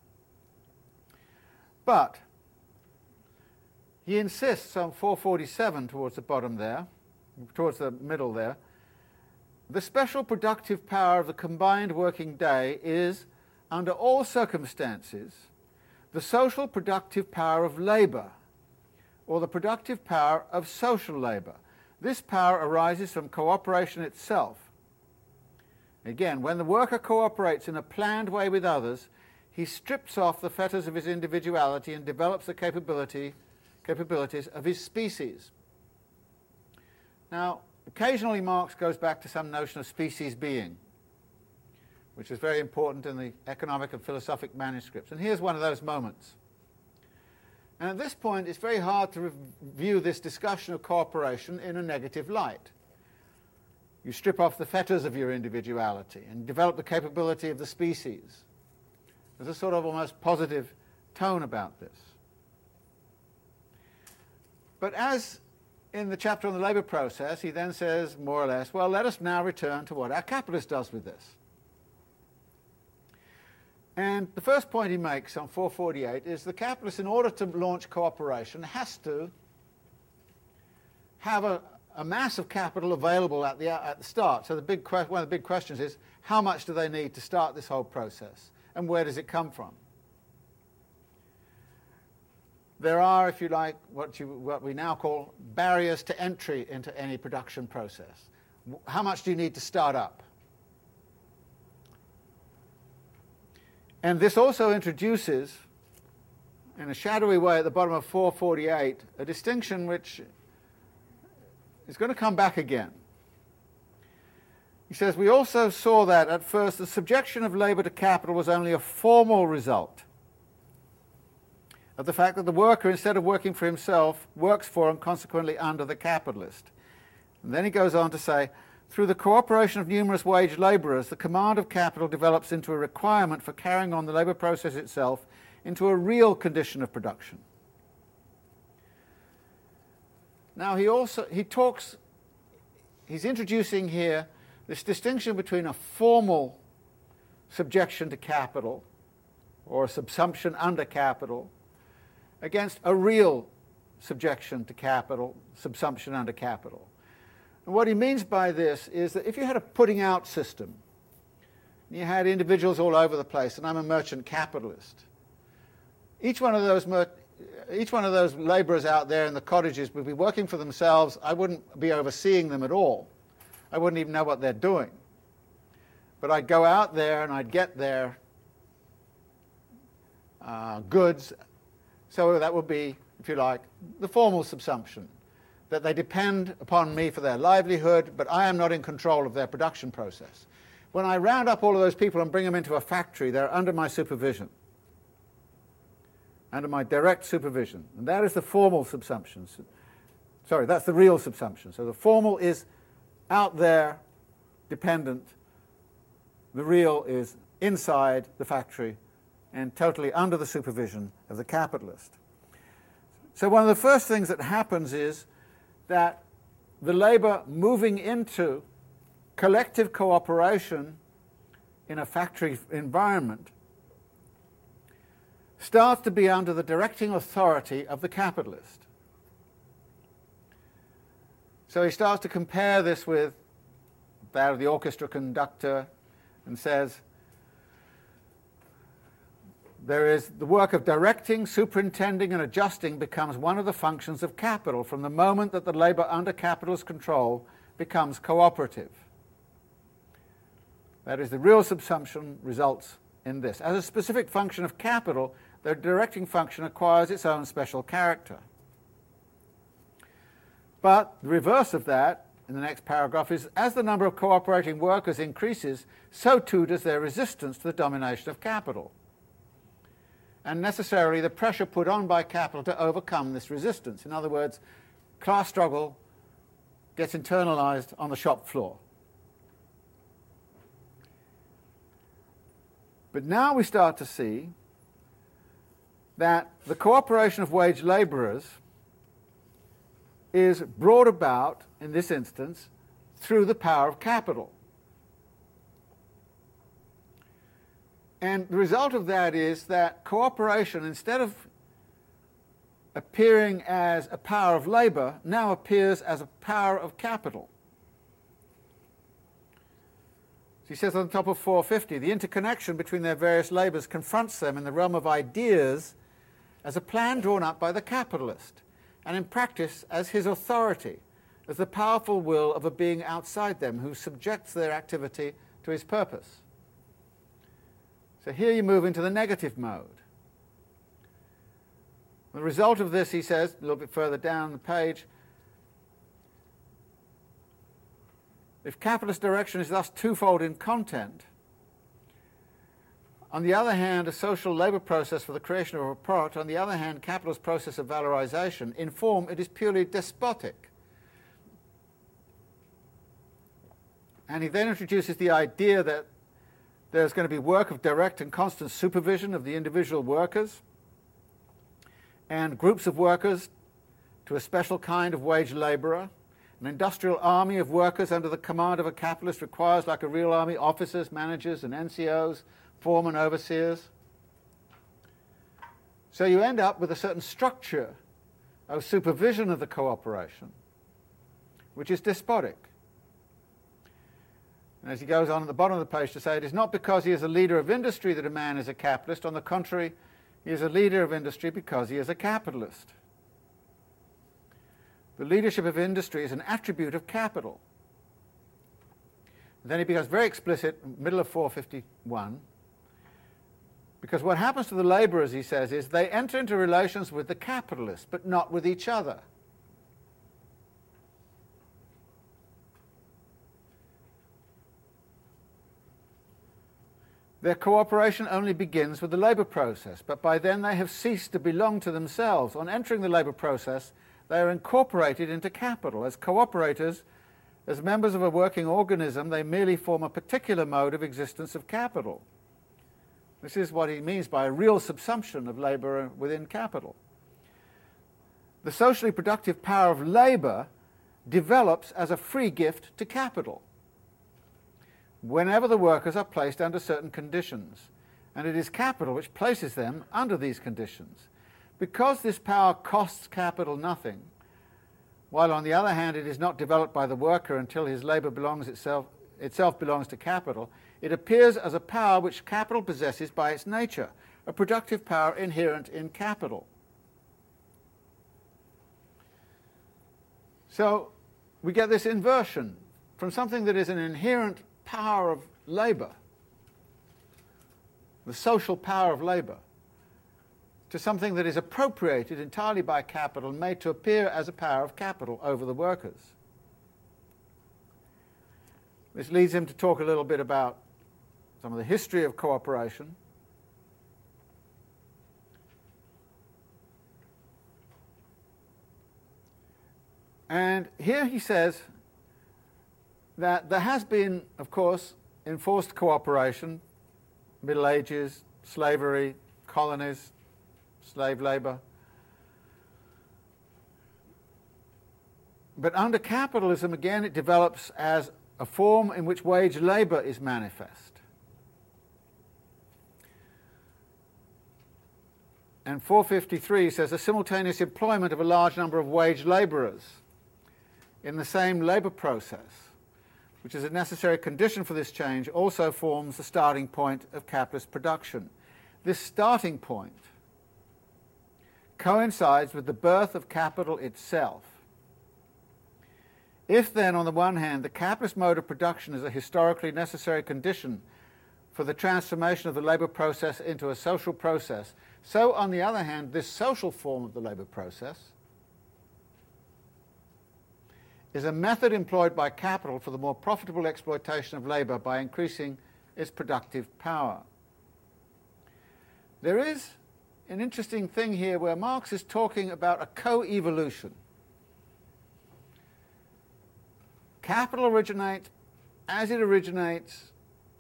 But he insists on four forty-seven towards the bottom there, towards the middle there, the special productive power of the combined working day is, under all circumstances, the social productive power of labour, or the productive power of social labour. This power arises from cooperation itself. Again, when the worker cooperates in a planned way with others, he strips off the fetters of his individuality and develops the capability, capabilities of his species. Now, occasionally Marx goes back to some notion of species being, which is very important in the economic and philosophic manuscripts. And here's one of those moments. And at this point, it's very hard to view this discussion of cooperation in a negative light. You strip off the fetters of your individuality and develop the capability of the species. There's a sort of almost positive tone about this. But as in the chapter on the labour process, he then says, more or less, well, let us now return to what our capitalist does with this. And the first point he makes on four forty-eight is the capitalist, in order to launch cooperation, has to have a, a mass of capital available at the, at the start. So the big que- one of the big questions is, how much do they need to start this whole process? And where does it come from? There are, if you like, what, you, what we now call barriers to entry into any production process. How much do you need to start up? And this also introduces, in a shadowy way at the bottom of four forty-eight, a distinction which is going to come back again. He says, we also saw that at first the subjection of labour to capital was only a formal result of the fact that the worker, instead of working for himself, works for and consequently under the capitalist. And then he goes on to say, through the cooperation of numerous wage labourers, the command of capital develops into a requirement for carrying on the labour process itself into a real condition of production. Now he also, he talks, he's introducing here this distinction between a formal subjection to capital or a subsumption under capital, against a real subjection to capital, subsumption under capital. And what he means by this is that if you had a putting out system, you had individuals all over the place, and I'm a merchant capitalist, each one of those mer each one of those laborers out there in the cottages would be working for themselves. I wouldn't be overseeing them at all. I wouldn't even know what they're doing. But I'd go out there and I'd get their uh, goods. So that would be, if you like, the formal subsumption, that they depend upon me for their livelihood, but I am not in control of their production process. When I round up all of those people and bring them into a factory, they're under my supervision, under my direct supervision. And that is the formal subsumption. Sorry, that's the real subsumption. So the formal is out there, dependent. The real is inside the factory and totally under the supervision of the capitalist. So one of the first things that happens is that the labor moving into collective cooperation in a factory environment starts to be under the directing authority of the capitalist. So he starts to compare this with that of the orchestra conductor and says, there is the work of directing, superintending, and adjusting becomes one of the functions of capital from the moment that the labor under capitalist control becomes cooperative. That is, the real subsumption results in this. As a specific function of capital, the directing function acquires its own special character. But the reverse of that, in the next paragraph, is as the number of cooperating workers increases, so too does their resistance to the domination of capital, and necessarily the pressure put on by capital to overcome this resistance. In other words, class struggle gets internalized on the shop floor. But now we start to see that the cooperation of wage labourers is brought about, in this instance, through the power of capital. And the result of that is that cooperation, instead of appearing as a power of labour, now appears as a power of capital. So he says on the top of four fifty, the interconnection between their various labours confronts them in the realm of ideas as a plan drawn up by the capitalist, and in practice as his authority, as the powerful will of a being outside them who subjects their activity to his purpose. So here you move into the negative mode. The result of this, he says, a little bit further down the page, if capitalist direction is thus twofold in content, on the other hand, a social labour process for the creation of a product, on the other hand, capitalist process of valorization, in form it is purely despotic. And he then introduces the idea that there's going to be work of direct and constant supervision of the individual workers and groups of workers to a special kind of wage labourer. An industrial army of workers under the command of a capitalist requires, like a real army, officers, managers, and N C Os, foremen, overseers. So you end up with a certain structure of supervision of the cooperation, which is despotic. And as he goes on at the bottom of the page to say, it is not because he is a leader of industry that a man is a capitalist. On the contrary, he is a leader of industry because he is a capitalist. The leadership of industry is an attribute of capital. And then he becomes very explicit, middle of four fifty-one, because what happens to the labourers, he says, is they enter into relations with the capitalist, but not with each other. Their cooperation only begins with the labour process, but by then they have ceased to belong to themselves. On entering the labour process, they are incorporated into capital. As cooperators, as members of a working organism, they merely form a particular mode of existence of capital. This is what he means by a real subsumption of labour within capital. The socially productive power of labour develops as a free gift to capital whenever the workers are placed under certain conditions, and it is capital which places them under these conditions. Because this power costs capital nothing, while on the other hand it is not developed by the worker until his labour belongs itself, itself belongs to capital, it appears as a power which capital possesses by its nature, a productive power inherent in capital. So we get this inversion from something that is an inherent power of labour, the social power of labour, to something that is appropriated entirely by capital, made to appear as a power of capital over the workers. This leads him to talk a little bit about some of the history of cooperation. And here he says that there has been, of course, enforced cooperation, Middle Ages, slavery, colonies, slave labour. But under capitalism, again, it develops as a form in which wage labour is manifest. And four fifty-three says a simultaneous employment of a large number of wage labourers in the same labour process, which is a necessary condition for this change, also forms the starting point of capitalist production. This starting point coincides with the birth of capital itself. If then, on the one hand, the capitalist mode of production is a historically necessary condition for the transformation of the labour process into a social process, so, on the other hand, this social form of the labour process is a method employed by capital for the more profitable exploitation of labour by increasing its productive power. There is an interesting thing here where Marx is talking about a co-evolution. Capital originates, as it originates,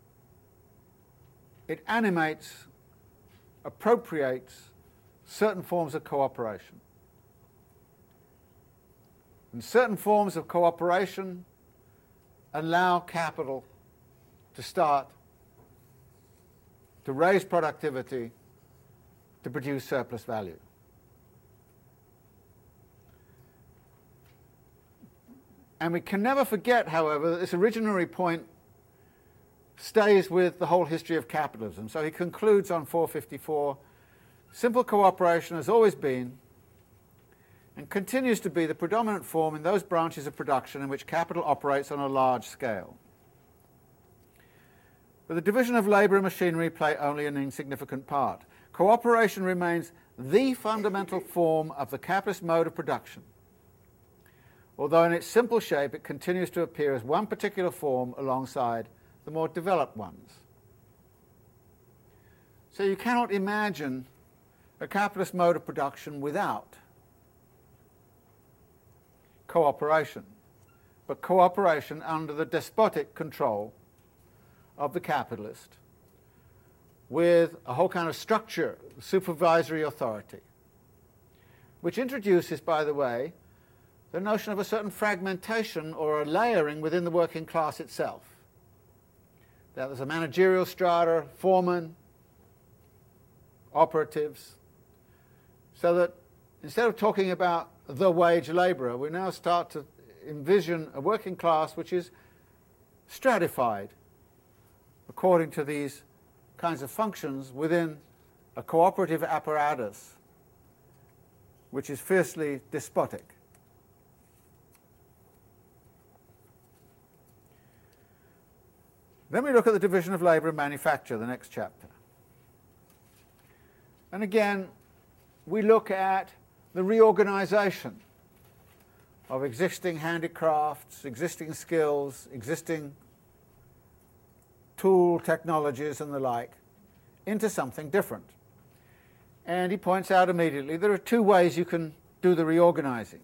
it animates, appropriates certain forms of cooperation. And certain forms of cooperation allow capital to start to raise productivity, to produce surplus value. And we can never forget, however, that this originary point stays with the whole history of capitalism. So he concludes on four fifty-four, simple cooperation has always been and continues to be the predominant form in those branches of production in which capital operates on a large scale. But the division of labour and machinery play only an insignificant part. Cooperation remains the fundamental form of the capitalist mode of production, although in its simple shape it continues to appear as one particular form alongside the more developed ones. So you cannot imagine a capitalist mode of production without cooperation, but cooperation under the despotic control of the capitalist with a whole kind of structure, supervisory authority, which introduces, by the way, the notion of a certain fragmentation or a layering within the working class itself. That there's a managerial strata, foremen, operatives, so that instead of talking about the wage labourer, we now start to envision a working class which is stratified according to these kinds of functions within a cooperative apparatus which is fiercely despotic. Then we look at the division of labour and manufacture, the next chapter. And again, we look at the reorganisation of existing handicrafts, existing skills, existing tool technologies and the like, into something different. And he points out immediately there are two ways you can do the reorganising.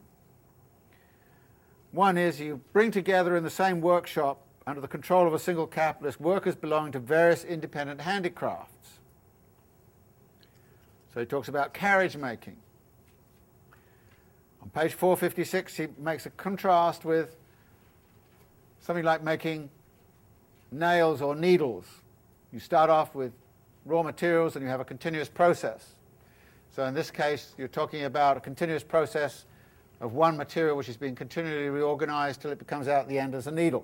One is you bring together in the same workshop, under the control of a single capitalist, workers belonging to various independent handicrafts. So he talks about carriage making. On page four fifty-six, he makes a contrast with something like making nails or needles. You start off with raw materials and you have a continuous process. So in this case, you're talking about a continuous process of one material which is being continually reorganized till it becomes out at the end as a needle.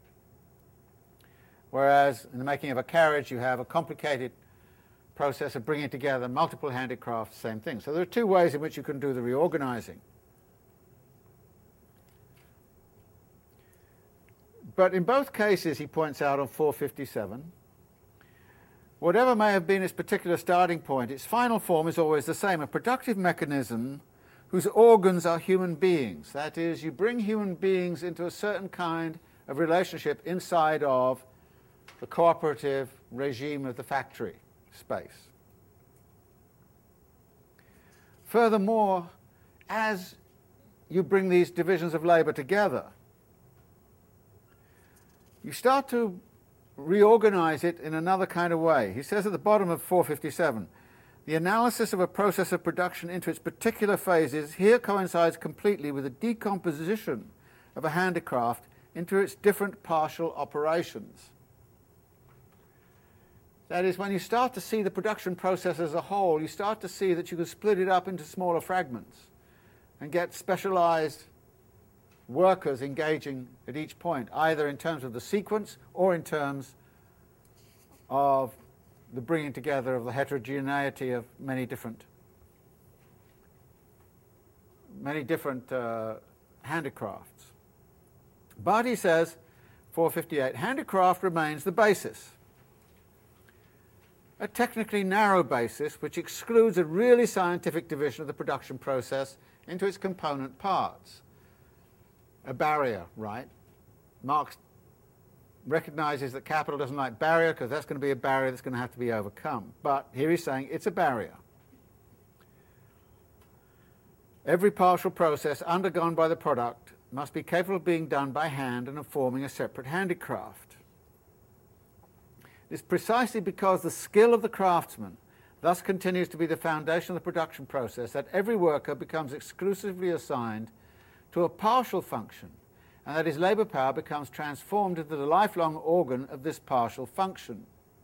Whereas in the making of a carriage, you have a complicated process of bringing together multiple handicrafts, same thing. So there are two ways in which you can do the reorganizing. But in both cases, he points out on four fifty-seven, whatever may have been its particular starting point, its final form is always the same, a productive mechanism whose organs are human beings. That is, you bring human beings into a certain kind of relationship inside of the cooperative regime of the factory space. Furthermore, as you bring these divisions of labor together, you start to reorganize it in another kind of way. He says at the bottom of four fifty-seven, the analysis of a process of production into its particular phases here coincides completely with the decomposition of a handicraft into its different partial operations. That is, when you start to see the production process as a whole, you start to see that you can split it up into smaller fragments and get specialized workers engaging at each point, either in terms of the sequence or in terms of the bringing together of the heterogeneity of many different many different uh, handicrafts. But he says, four fifty-eight, handicraft remains the basis, a technically narrow basis which excludes a really scientific division of the production process into its component parts. A barrier, right? Marx recognizes that capital doesn't like barrier because that's going to be a barrier that's going to have to be overcome. But here he's saying it's a barrier. Every partial process undergone by the product must be capable of being done by hand and of forming a separate handicraft. It's precisely because the skill of the craftsman thus continues to be the foundation of the production process that every worker becomes exclusively assigned to a partial function, and that his labor power becomes transformed into the lifelong organ of this partial function.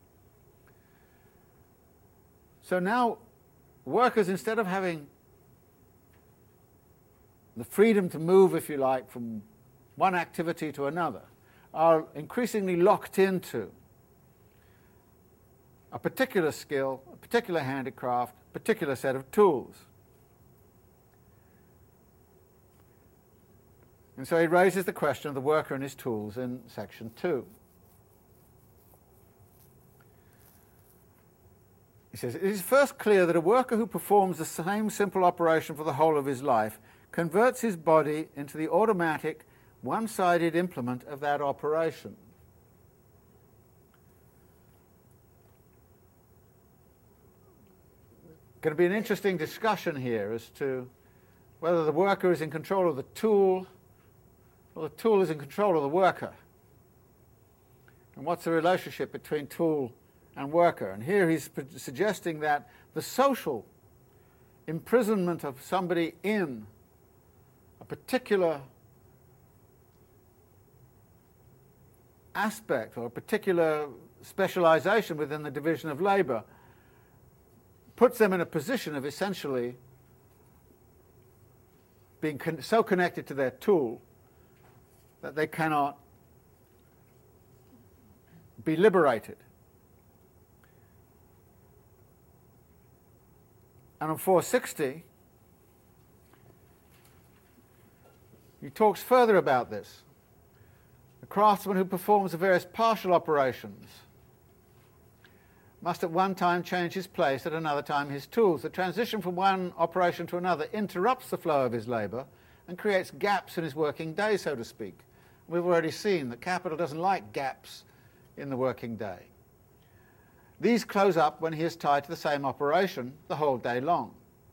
So now workers, instead of having the freedom to move, if you like, from one activity to another, are increasingly locked into a particular skill, a particular handicraft, a particular set of tools. And so he raises the question of the worker and his tools in section two. He says, it is first clear that a worker who performs the same simple operation for the whole of his life converts his body into the automatic, one-sided implement of that operation. Going to be an interesting discussion here as to whether the worker is in control of the tool or the tool is in control of the worker. And what's the relationship between tool and worker? And here he's suggesting that the social imprisonment of somebody in a particular aspect or a particular specialization within the division of labor puts them in a position of essentially being con- so connected to their tool that they cannot be liberated. And on four sixty, he talks further about this. The craftsman who performs the various partial operations must at one time change his place, at another time his tools. The transition from one operation to another interrupts the flow of his labor and creates gaps in his working day, so to speak. We've already seen that capital doesn't like gaps in the working day. These close up when he is tied to the same operation the whole day long.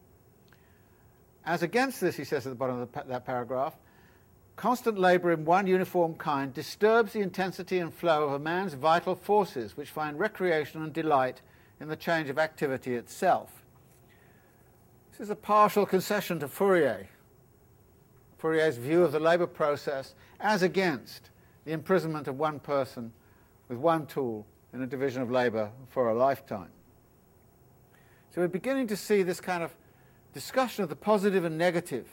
As against this, he says at the bottom of the, that paragraph, constant labor in one uniform kind disturbs the intensity and flow of a man's vital forces, which find recreation and delight in the change of activity itself. This is a partial concession to Fourier. Fourier's view of the labor process as against the imprisonment of one person with one tool in a division of labor for a lifetime. So we're beginning to see this kind of discussion of the positive and negative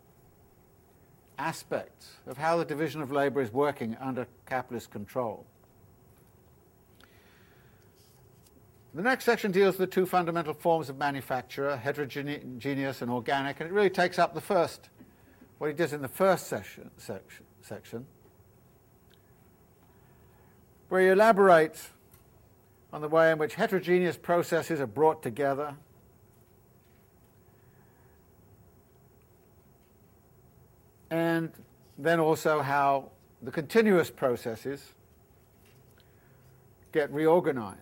aspects of how the division of labour is working under capitalist control. The next section deals with the two fundamental forms of manufacture, heterogeneous and organic, and it really takes up the first, what he does in the first section, section, section where he elaborates on the way in which heterogeneous processes are brought together, and then also how the continuous processes get reorganized.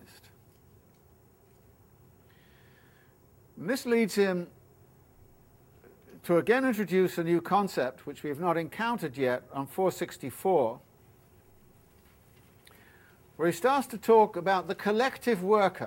And this leads him to again introduce a new concept which we have not encountered yet on four sixty-four, where he starts to talk about the collective worker.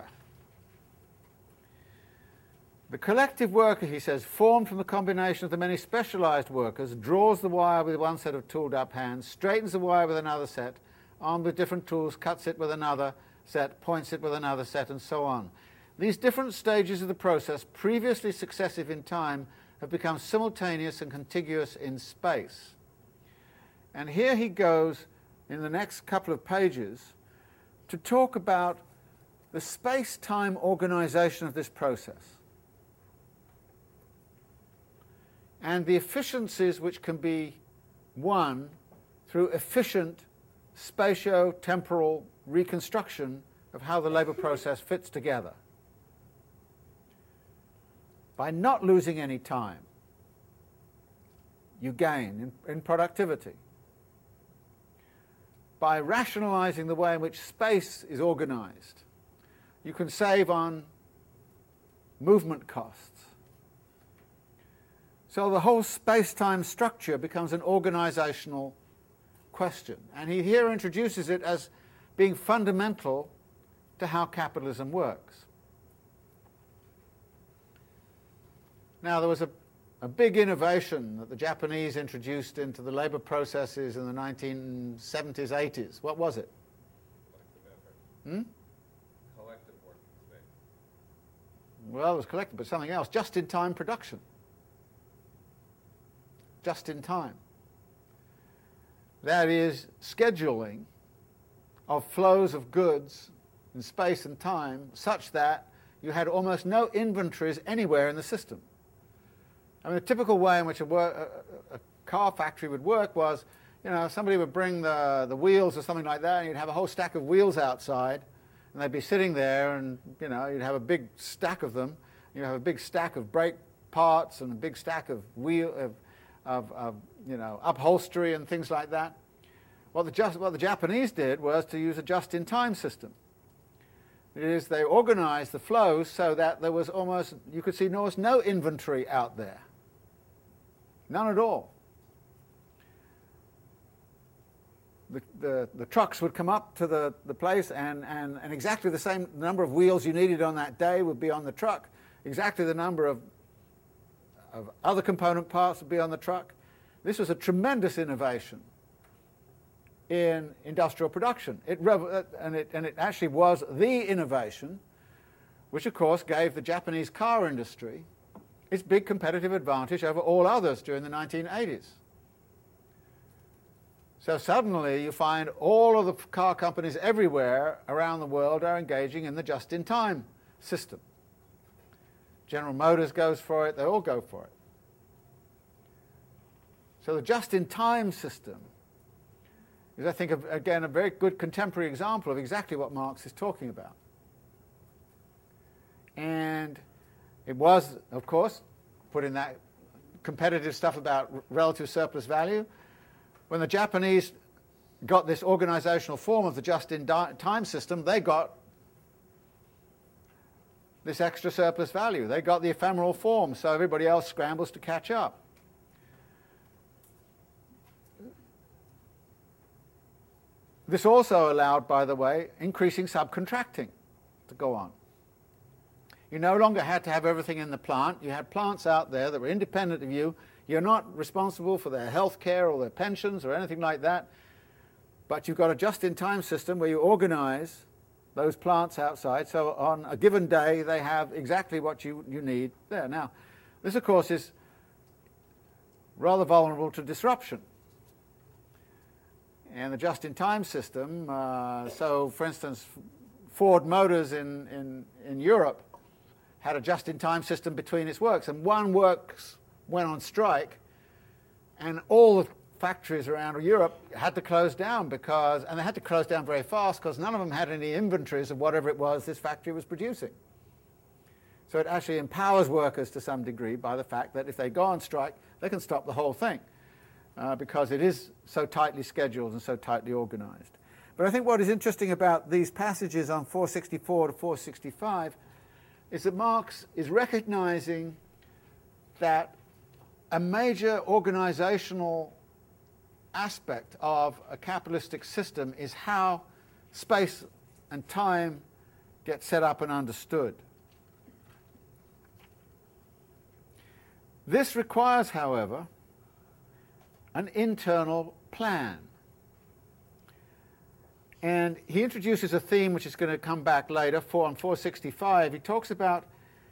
The collective worker, he says, formed from the combination of the many specialized workers, draws the wire with one set of tooled up hands, straightens the wire with another set, armed with different tools, cuts it with another set, points it with another set, and so on. These different stages of the process, previously successive in time, have become simultaneous and contiguous in space. And here he goes, in the next couple of pages, to talk about the space-time organization of this process and the efficiencies which can be won through efficient spatio-temporal reconstruction of how the labour process fits together. By not losing any time, you gain in, in productivity. By rationalizing the way in which space is organized, you can save on movement costs. So the whole space-time structure becomes an organizational question. And he here introduces it as being fundamental to how capitalism works. Now, there was a, a big innovation that the Japanese introduced into the labor processes in the nineteen seventies, eighties. What was it? Collective effort. Hmm? Collective working space. Well, it was collective, but something else. Just-in-time production. Just in time. That is scheduling of flows of goods in space and time such that you had almost no inventories anywhere in the system. I mean, the typical way in which a, work, a, a car factory would work was, you know, somebody would bring the, the wheels or something like that, and you'd have a whole stack of wheels outside, and they'd be sitting there, and, you know, you'd have a big stack of them. You'd have a big stack of brake parts and a big stack of wheel, of, of, of you know, upholstery and things like that. What the, just, what the Japanese did was to use a just-in-time system. It is, they organized the flows so that there was almost, you could see almost no inventory out there. None at all. The, the, the trucks would come up to the, the place, and, and, and exactly the same number of wheels you needed on that day would be on the truck. Exactly the number of, of other component parts would be on the truck. This was a tremendous innovation in industrial production. It, and, it, and it actually was the innovation which, of course, gave the Japanese car industry its big competitive advantage over all others during the nineteen eighties. So suddenly you find all of the car companies everywhere around the world are engaging in the just-in-time system. General Motors goes for it, they all go for it. So the just-in-time system is, I think, again, a very good contemporary example of exactly what Marx is talking about. And it was, of course, put in that competitive stuff about relative surplus value. When the Japanese got this organizational form of the just-in-time system, they got this extra surplus value. They got the ephemeral form, so everybody else scrambles to catch up. This also allowed, by the way, increasing subcontracting to go on. You no longer had to have everything in the plant. You had plants out there that were independent of you. You're not responsible for their health care or their pensions or anything like that. But you've got a just-in-time system where you organize those plants outside, so on a given day they have exactly what you, you need there. Now, this of course is rather vulnerable to disruption. And the just-in-time system, uh, so for instance, Ford Motors in, in, in Europe had a just-in-time system between its works, and one works went on strike, and all the factories around Europe had to close down because, and they had to close down very fast because none of them had any inventories of whatever it was this factory was producing. So it actually empowers workers to some degree by the fact that if they go on strike, they can stop the whole thing uh, because it is so tightly scheduled and so tightly organized. But I think what is interesting about these passages on four sixty-four to four sixty-five is that Marx is recognizing that a major organizational aspect of a capitalistic system is how space and time get set up and understood. This requires, however, an internal plan. And he introduces a theme which is going to come back later, for on four sixty-five. He talks about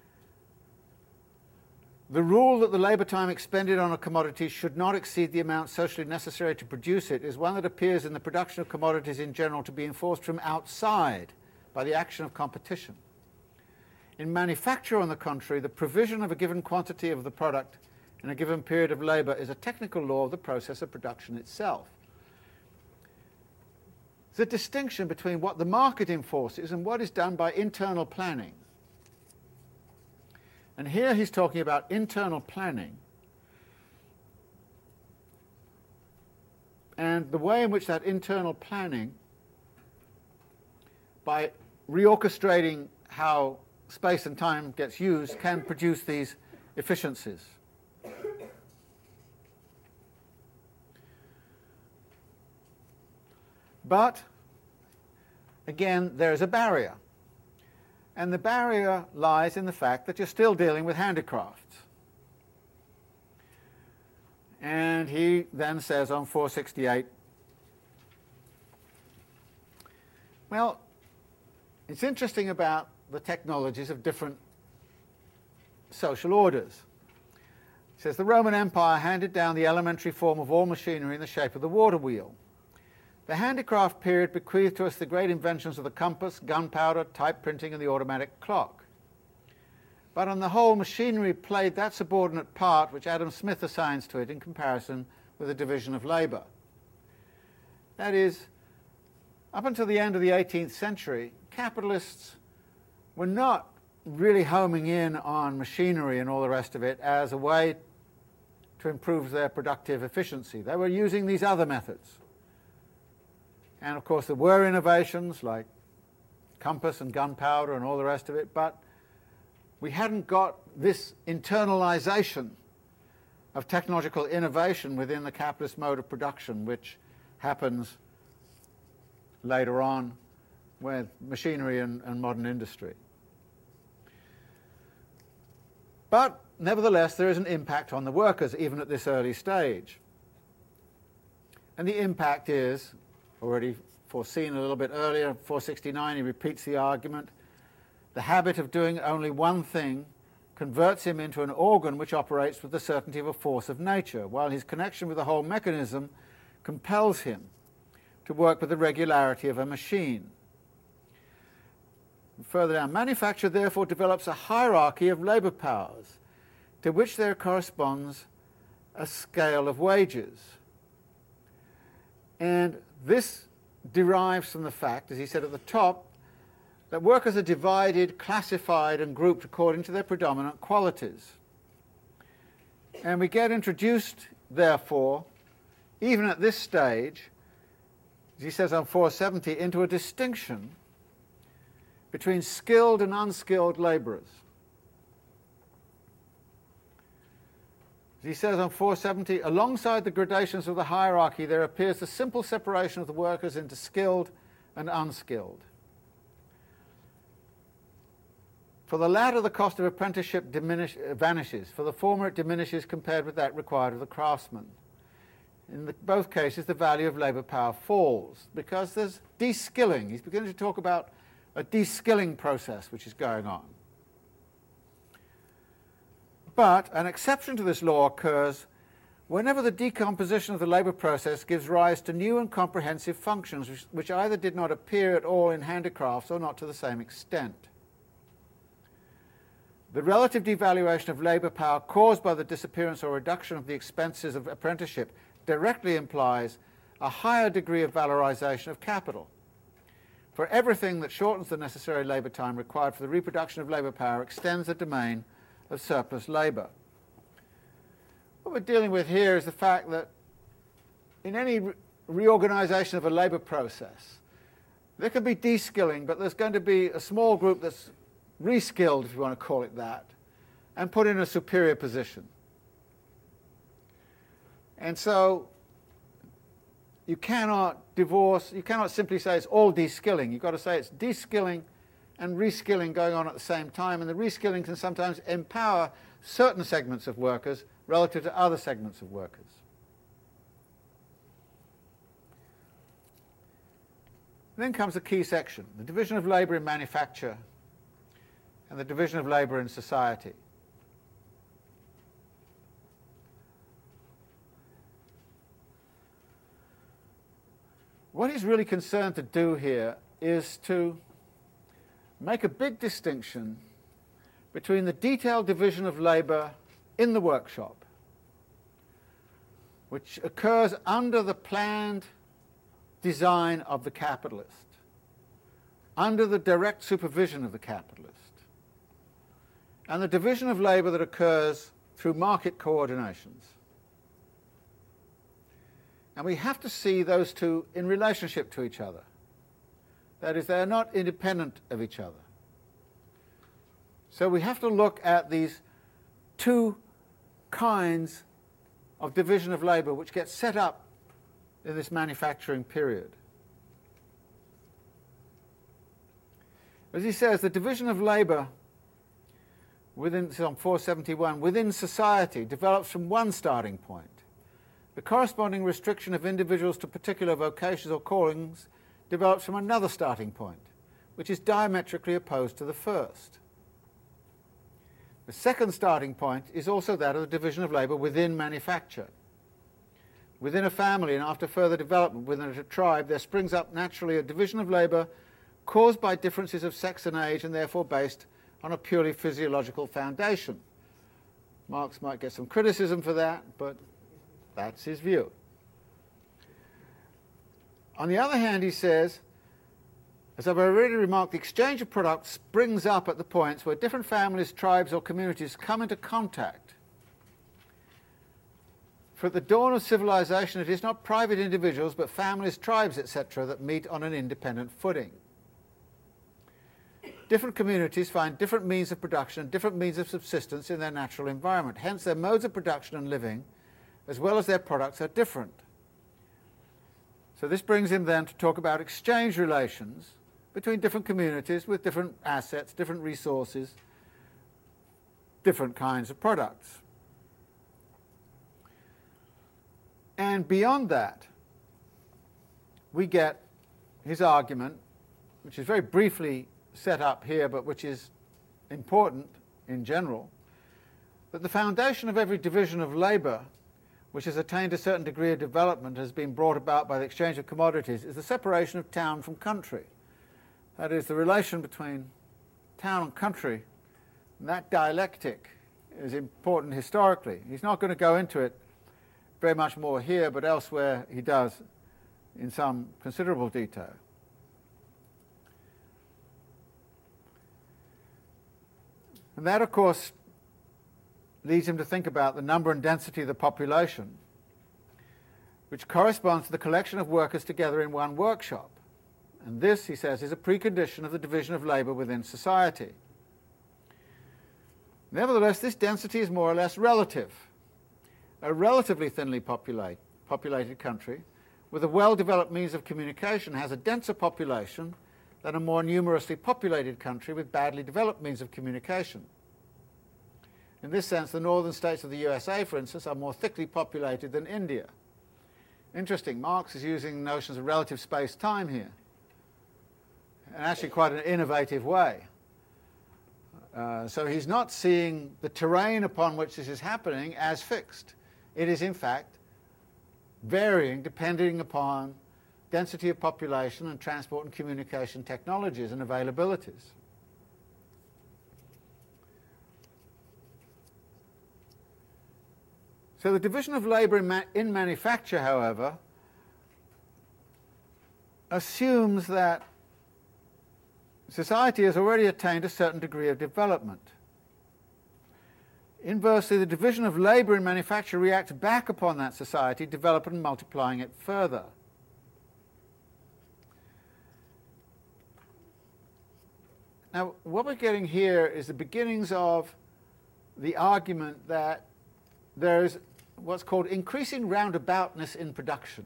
the rule that the labour time expended on a commodity should not exceed the amount socially necessary to produce it is one that appears in the production of commodities in general to be enforced from outside by the action of competition. In manufacture, on the contrary, the provision of a given quantity of the product in a given period of labour is a technical law of the process of production itself. There's a distinction between what the market enforces and what is done by internal planning. And here he's talking about internal planning and the way in which that internal planning, by reorchestrating how space and time gets used, can produce these efficiencies. But, again, there is a barrier. And the barrier lies in the fact that you're still dealing with handicrafts. And he then says on four sixty-eight, well, it's interesting about the technologies of different social orders. He says the Roman Empire handed down the elementary form of all machinery in the shape of the water wheel. The handicraft period bequeathed to us the great inventions of the compass, gunpowder, type printing, and the automatic clock. But on the whole, machinery played that subordinate part which Adam Smith assigns to it in comparison with the division of labour. That is, up until the end of the eighteenth century, capitalists were not really homing in on machinery and all the rest of it as a way to improve their productive efficiency. They were using these other methods. And of course there were innovations like compass and gunpowder and all the rest of it, but we hadn't got this internalization of technological innovation within the capitalist mode of production, which happens later on with machinery and, and modern industry. But nevertheless, there is an impact on the workers, even at this early stage. And the impact is, already foreseen a little bit earlier, four sixty-nine, he repeats the argument. The habit of doing only one thing converts him into an organ which operates with the certainty of a force of nature, while his connection with the whole mechanism compels him to work with the regularity of a machine. Further down, manufacture therefore develops a hierarchy of labour powers, to which there corresponds a scale of wages. And this derives from the fact, as he said at the top, that workers are divided, classified, and grouped according to their predominant qualities. And we get introduced, therefore, even at this stage, as he says on four seventy, into a distinction between skilled and unskilled labourers. As he says on four seventy, alongside the gradations of the hierarchy, there appears the simple separation of the workers into skilled and unskilled. For the latter, the cost of apprenticeship diminish, vanishes. For the former, it diminishes compared with that required of the craftsman. In the, both cases, the value of labour power falls because there's de-skilling. He's beginning to talk about a de-skilling process which is going on. But an exception to this law occurs whenever the decomposition of the labour process gives rise to new and comprehensive functions which, which either did not appear at all in handicrafts or not to the same extent. The relative devaluation of labour power caused by the disappearance or reduction of the expenses of apprenticeship directly implies a higher degree of valorisation of capital. For everything that shortens the necessary labour time required for the reproduction of labour power extends the domain of surplus labour. What we're dealing with here is the fact that in any re reorganisation of a labour process, there can be de-skilling, but there's going to be a small group that's re-skilled, if you want to call it that, and put in a superior position. And so you cannot divorce, you cannot simply say it's all de-skilling. You've got to say it's de-skilling and reskilling going on at the same time, and the reskilling can sometimes empower certain segments of workers relative to other segments of workers. Then comes the key section, the division of labour in manufacture and the division of labour in society. What he's really concerned to do here is to make a big distinction between the detailed division of labour in the workshop, which occurs under the planned design of the capitalist, under the direct supervision of the capitalist, and the division of labour that occurs through market coordinations. And we have to see those two in relationship to each other. That is, they are not independent of each other. So we have to look at these two kinds of division of labour which get set up in this manufacturing period. As he says, the division of labour within, this is on four seventy-one, within society develops from one starting point. The corresponding restriction of individuals to particular vocations or callings develops from another starting point, which is diametrically opposed to the first. The second starting point is also that of the division of labour within manufacture. Within a family and after further development within a tribe, there springs up naturally a division of labour caused by differences of sex and age and therefore based on a purely physiological foundation. Marx might get some criticism for that, but that's his view. On the other hand, he says, as I've already remarked, the exchange of products springs up at the points where different families, tribes, or communities come into contact. For at the dawn of civilization, it is not private individuals, but families, tribes, et cetera, that meet on an independent footing. Different communities find different means of production and different means of subsistence in their natural environment. Hence, their modes of production and living, as well as their products, are different. So this brings him then to talk about exchange relations between different communities with different assets, different resources, different kinds of products. And beyond that, we get his argument, which is very briefly set up here, but which is important in general, that the foundation of every division of labour which has attained a certain degree of development, has been brought about by the exchange of commodities, is the separation of town from country. That is, the relation between town and country, and that dialectic is important historically. He's not going to go into it very much more here, but elsewhere he does in some considerable detail. And that, of course, leads him to think about the number and density of the population, which corresponds to the collection of workers together in one workshop. And this, he says, is a precondition of the division of labour within society. Nevertheless, this density is more or less relative. A relatively thinly populate, populated country with a well-developed means of communication has a denser population than a more numerously populated country with badly developed means of communication. In this sense, the northern states of the U S A, for instance, are more thickly populated than India. Interesting, Marx is using notions of relative space-time here. and actually quite an innovative way. Uh, so he's not seeing the terrain upon which this is happening as fixed. It is, in fact, varying depending upon density of population and transport and communication technologies and availabilities. So the division of labour in, ma in manufacture, however, assumes that society has already attained a certain degree of development. Inversely, the division of labour in manufacture reacts back upon that society, developing and multiplying it further. Now, what we're getting here is the beginnings of the argument that there's what's called increasing roundaboutness in production,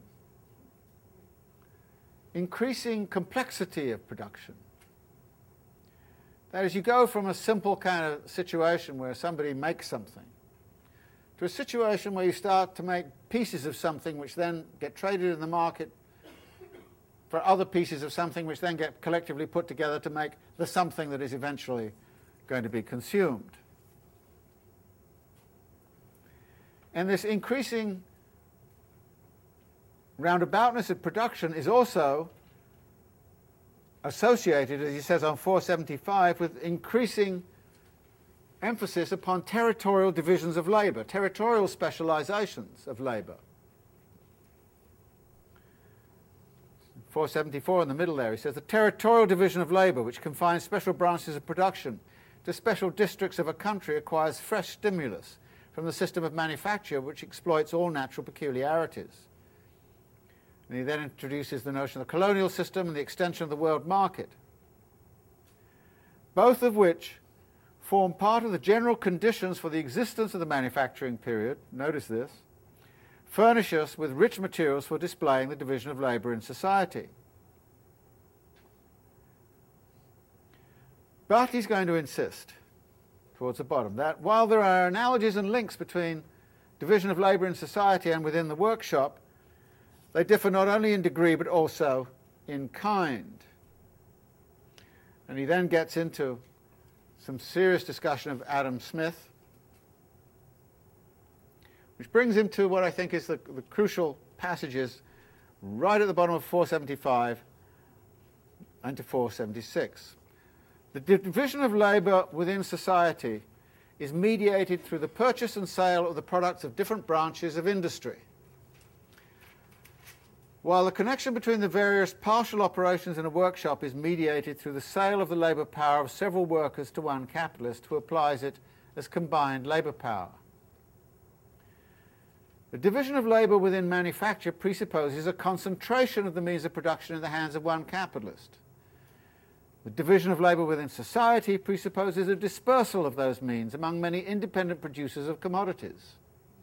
increasing complexity of production. That is, you go from a simple kind of situation where somebody makes something to a situation where you start to make pieces of something which then get traded in the market for other pieces of something which then get collectively put together to make the something that is eventually going to be consumed. And this increasing roundaboutness of production is also associated, as he says on four seventy-five, with increasing emphasis upon territorial divisions of labour, territorial specializations of labour. four seventy-four in the middle there, he says, the territorial division of labour, which confines special branches of production to special districts of a country, acquires fresh stimulus from the system of manufacture which exploits all natural peculiarities. And he then introduces the notion of the colonial system and the extension of the world market, both of which form part of the general conditions for the existence of the manufacturing period. Notice this. Furnish us with rich materials for displaying the division of labour in society. But he's going to insist, towards the bottom, that while there are analogies and links between division of labour in society and within the workshop, they differ not only in degree but also in kind. And he then gets into some serious discussion of Adam Smith, which brings him to what I think is the, the crucial passages right at the bottom of four seventy-five and to four seventy-six. The division of labour within society is mediated through the purchase and sale of the products of different branches of industry, while the connection between the various partial operations in a workshop is mediated through the sale of the labour power of several workers to one capitalist who applies it as combined labour power. The division of labour within manufacture presupposes a concentration of the means of production in the hands of one capitalist. The division of labour within society presupposes a dispersal of those means among many independent producers of commodities.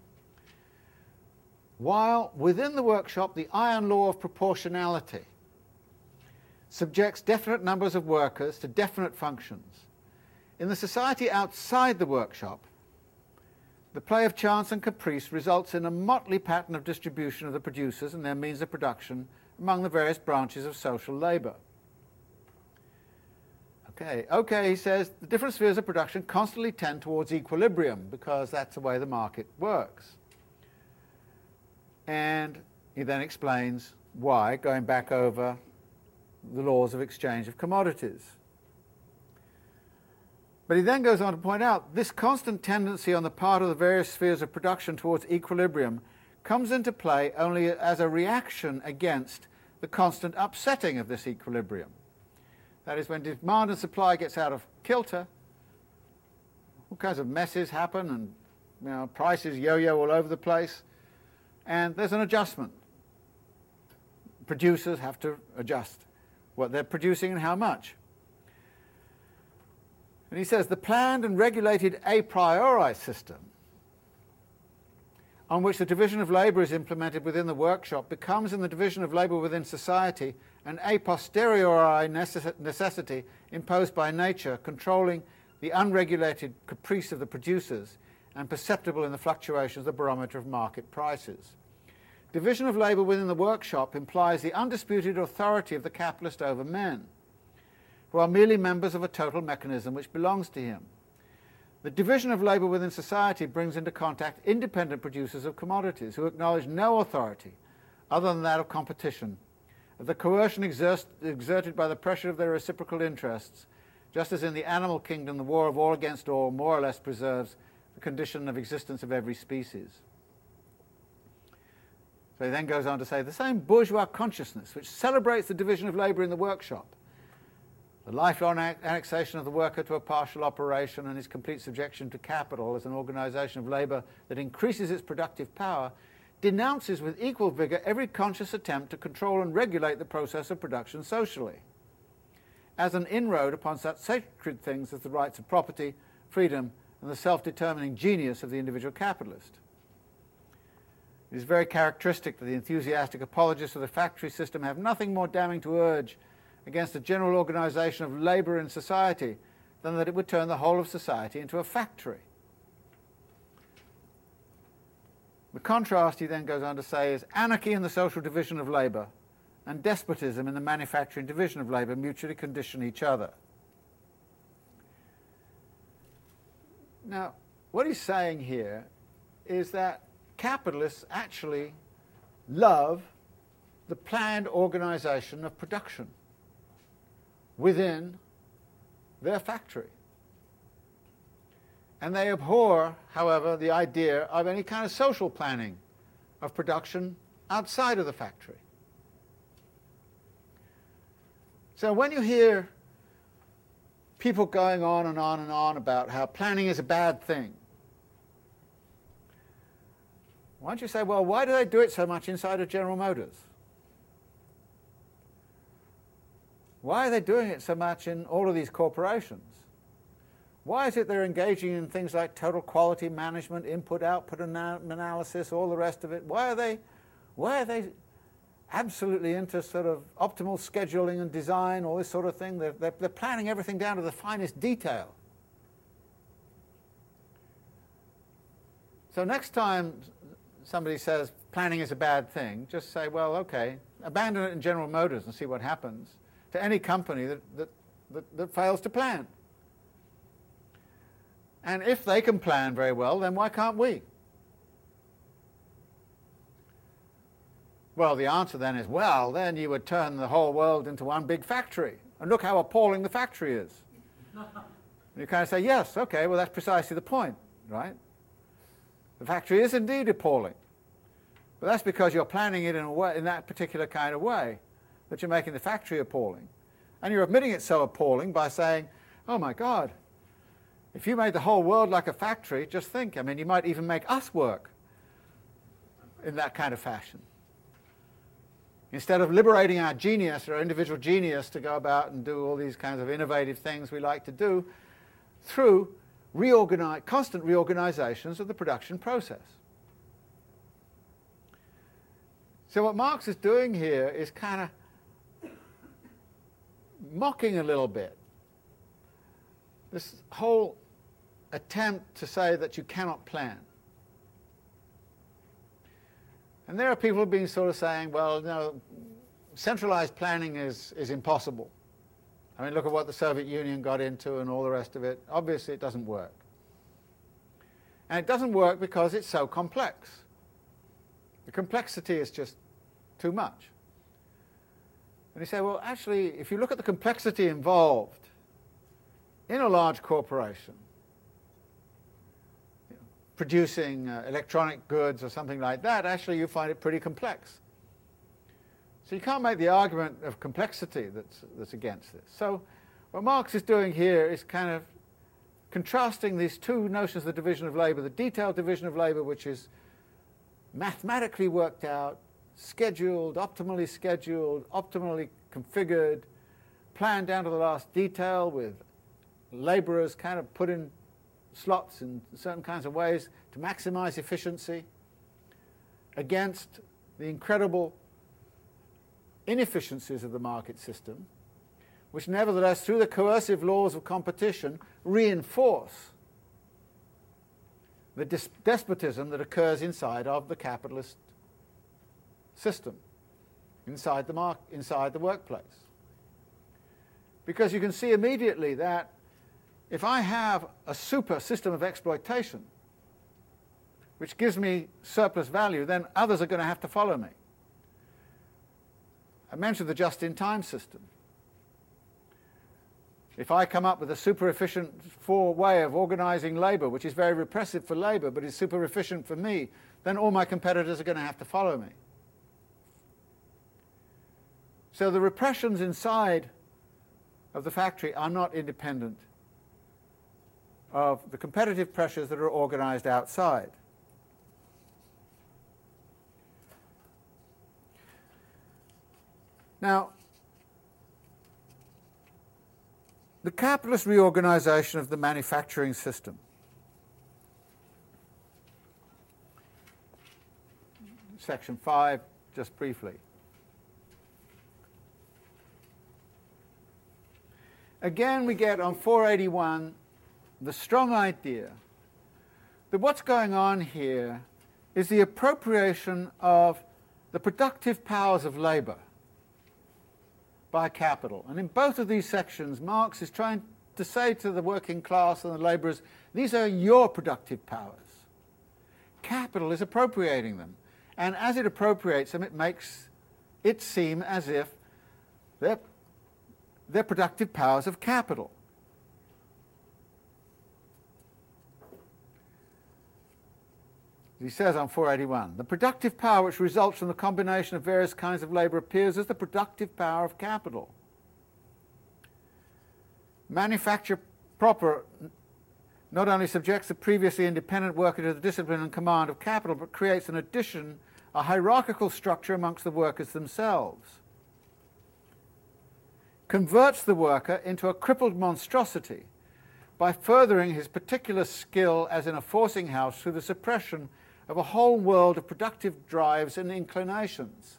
While within the workshop, the iron law of proportionality subjects definite numbers of workers to definite functions. In the society outside the workshop, the play of chance and caprice results in a motley pattern of distribution of the producers and their means of production among the various branches of social labour. Okay, okay, he says, the different spheres of production constantly tend towards equilibrium because that's the way the market works. And he then explains why, going back over the laws of exchange of commodities. But he then goes on to point out this constant tendency on the part of the various spheres of production towards equilibrium comes into play only as a reaction against the constant upsetting of this equilibrium. That is, when demand and supply gets out of kilter, all kinds of messes happen and you know, prices yo-yo all over the place, and there's an adjustment. Producers have to adjust what they're producing and how much. And he says the planned and regulated a priori system on which the division of labour is implemented within the workshop becomes in the division of labour within society an a posteriori necess necessity imposed by nature, controlling the unregulated caprice of the producers and perceptible in the fluctuations of the barometer of market prices. Division of labour within the workshop implies the undisputed authority of the capitalist over men. who are merely members of a total mechanism which belongs to him. The division of labour within society brings into contact independent producers of commodities who acknowledge no authority other than that of competition, of the coercion exert, exerted by the pressure of their reciprocal interests, just as in the animal kingdom the war of all against all more or less preserves the condition of existence of every species. So he then goes on to say, the same bourgeois consciousness which celebrates the division of labour in the workshop, the lifelong annexation of the worker to a partial operation and his complete subjection to capital as an organisation of labour that increases its productive power, denounces with equal vigour every conscious attempt to control and regulate the process of production socially, as an inroad upon such sacred things as the rights of property, freedom, and the self-determining genius of the individual capitalist. It is very characteristic that the enthusiastic apologists of the factory system have nothing more damning to urge against the general organisation of labour in society than that it would turn the whole of society into a factory. The contrast, he then goes on to say, is anarchy in the social division of labour and despotism in the manufacturing division of labour mutually condition each other. Now, what he's saying here is that capitalists actually love the planned organisation of production within their factory. And they abhor, however, the idea of any kind of social planning of production outside of the factory. So when you hear people going on and on and on about how planning is a bad thing, why don't you say, well, why do they do it so much inside of General Motors? Why are they doing it so much in all of these corporations? Why is it they're engaging in things like total quality management, input-output ana- analysis, all the rest of it? Why are they, why are they absolutely into sort of optimal scheduling and design, all this sort of thing? They're, they're, they're planning everything down to the finest detail. So next time somebody says planning is a bad thing, just say, well, okay, abandon it in General Motors and see what happens to any company that, that, that, that fails to plan. And if they can plan very well, then why can't we? Well, the answer then is, well, then you would turn the whole world into one big factory. And look how appalling the factory is. And you kind of say, yes, okay, well, that's precisely the point, right? The factory is indeed appalling. But that's because you're planning it in, a way, in that particular kind of way that you're making the factory appalling. And you're admitting it's so appalling by saying, oh my God, if you made the whole world like a factory, just think, I mean, you might even make us work in that kind of fashion. Instead of liberating our genius, our individual genius, to go about and do all these kinds of innovative things we like to do through reorganize, constant reorganizations of the production process. So what Marx is doing here is kind of mocking a little bit this whole attempt to say that you cannot plan. And there are people who've been sort of saying, well, no, centralized planning is, is impossible. I mean, look at what the Soviet Union got into and all the rest of it. Obviously, it doesn't work. And it doesn't work because it's so complex. The complexity is just too much. And you say, well, actually, if you look at the complexity involved in a large corporation, you know, producing uh, electronic goods or something like that, actually you find it pretty complex. So you can't make the argument of complexity that's, that's against this. So what Marx is doing here is kind of contrasting these two notions of the division of labour, the detailed division of labour, which is mathematically worked out, scheduled, optimally scheduled, optimally configured, planned down to the last detail with labourers kind of put in slots in certain kinds of ways to maximize efficiency, against the incredible inefficiencies of the market system, which nevertheless, through the coercive laws of competition, reinforce the dis- despotism that occurs inside of the capitalist system, inside the, mar- inside the workplace. Because you can see immediately that if I have a super system of exploitation, which gives me surplus value, then others are going to have to follow me. I mentioned the just-in-time system. If I come up with a super efficient for way of organizing labor, which is very repressive for labor, but is super efficient for me, then all my competitors are going to have to follow me. So the repressions inside of the factory are not independent of the competitive pressures that are organized outside. Now, the capitalist reorganization of the manufacturing system. Section five, just briefly. Again, we get on four eighty-one the strong idea that what's going on here is the appropriation of the productive powers of labor by capital. And in both of these sections, Marx is trying to say to the working class and the labourers, these are your productive powers. Capital is appropriating them. And as it appropriates them, it makes it seem as if they're, they're productive powers of capital. He says on four eighty-one, the productive power which results from the combination of various kinds of labour appears as the productive power of capital. Manufacture proper not only subjects the previously independent worker to the discipline and command of capital, but creates an addition, a hierarchical structure amongst the workers themselves. Converts the worker into a crippled monstrosity by furthering his particular skill as in a forcing house through the suppression of a whole world of productive drives and inclinations.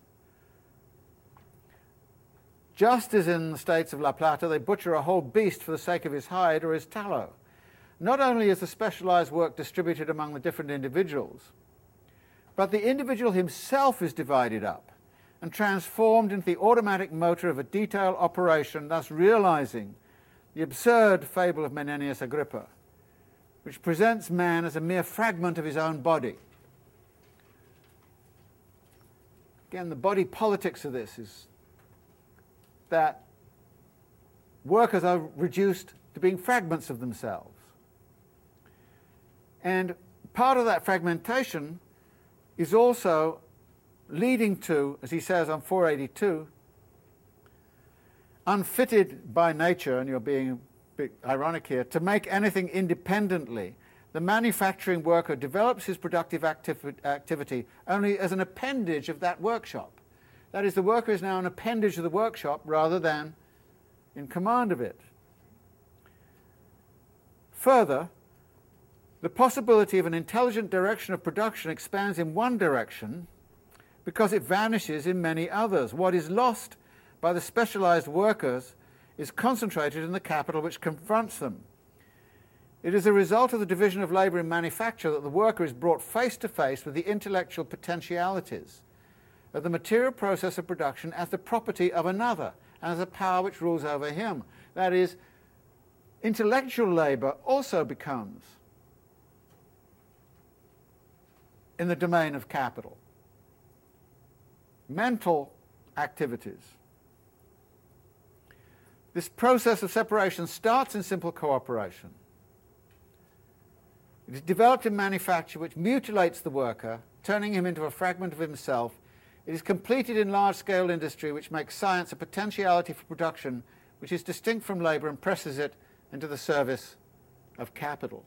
Just as in the states of La Plata, they butcher a whole beast for the sake of his hide or his tallow. Not only is the specialized work distributed among the different individuals, but the individual himself is divided up and transformed into the automatic motor of a detailed operation, thus realizing the absurd fable of Menenius Agrippa, which presents man as a mere fragment of his own body. Again, the body politics of this is that workers are reduced to being fragments of themselves. And part of that fragmentation is also leading to, as he says on four eighty-two, unfitted by nature, and you're being a bit ironic here, to make anything independently, the manufacturing worker develops his productive activ- activity only as an appendage of that workshop. That is, the worker is now an appendage of the workshop rather than in command of it. Further, the possibility of an intelligent direction of production expands in one direction because it vanishes in many others. What is lost by the specialized workers is concentrated in the capital which confronts them. It is a result of the division of labour in manufacture that the worker is brought face to face with the intellectual potentialities of the material process of production as the property of another and as a power which rules over him. That is, intellectual labour also becomes in the domain of capital. Mental activities. This process of separation starts in simple cooperation. It is developed in manufacture which mutilates the worker, turning him into a fragment of himself. It is completed in large-scale industry which makes science a potentiality for production which is distinct from labour and presses it into the service of capital.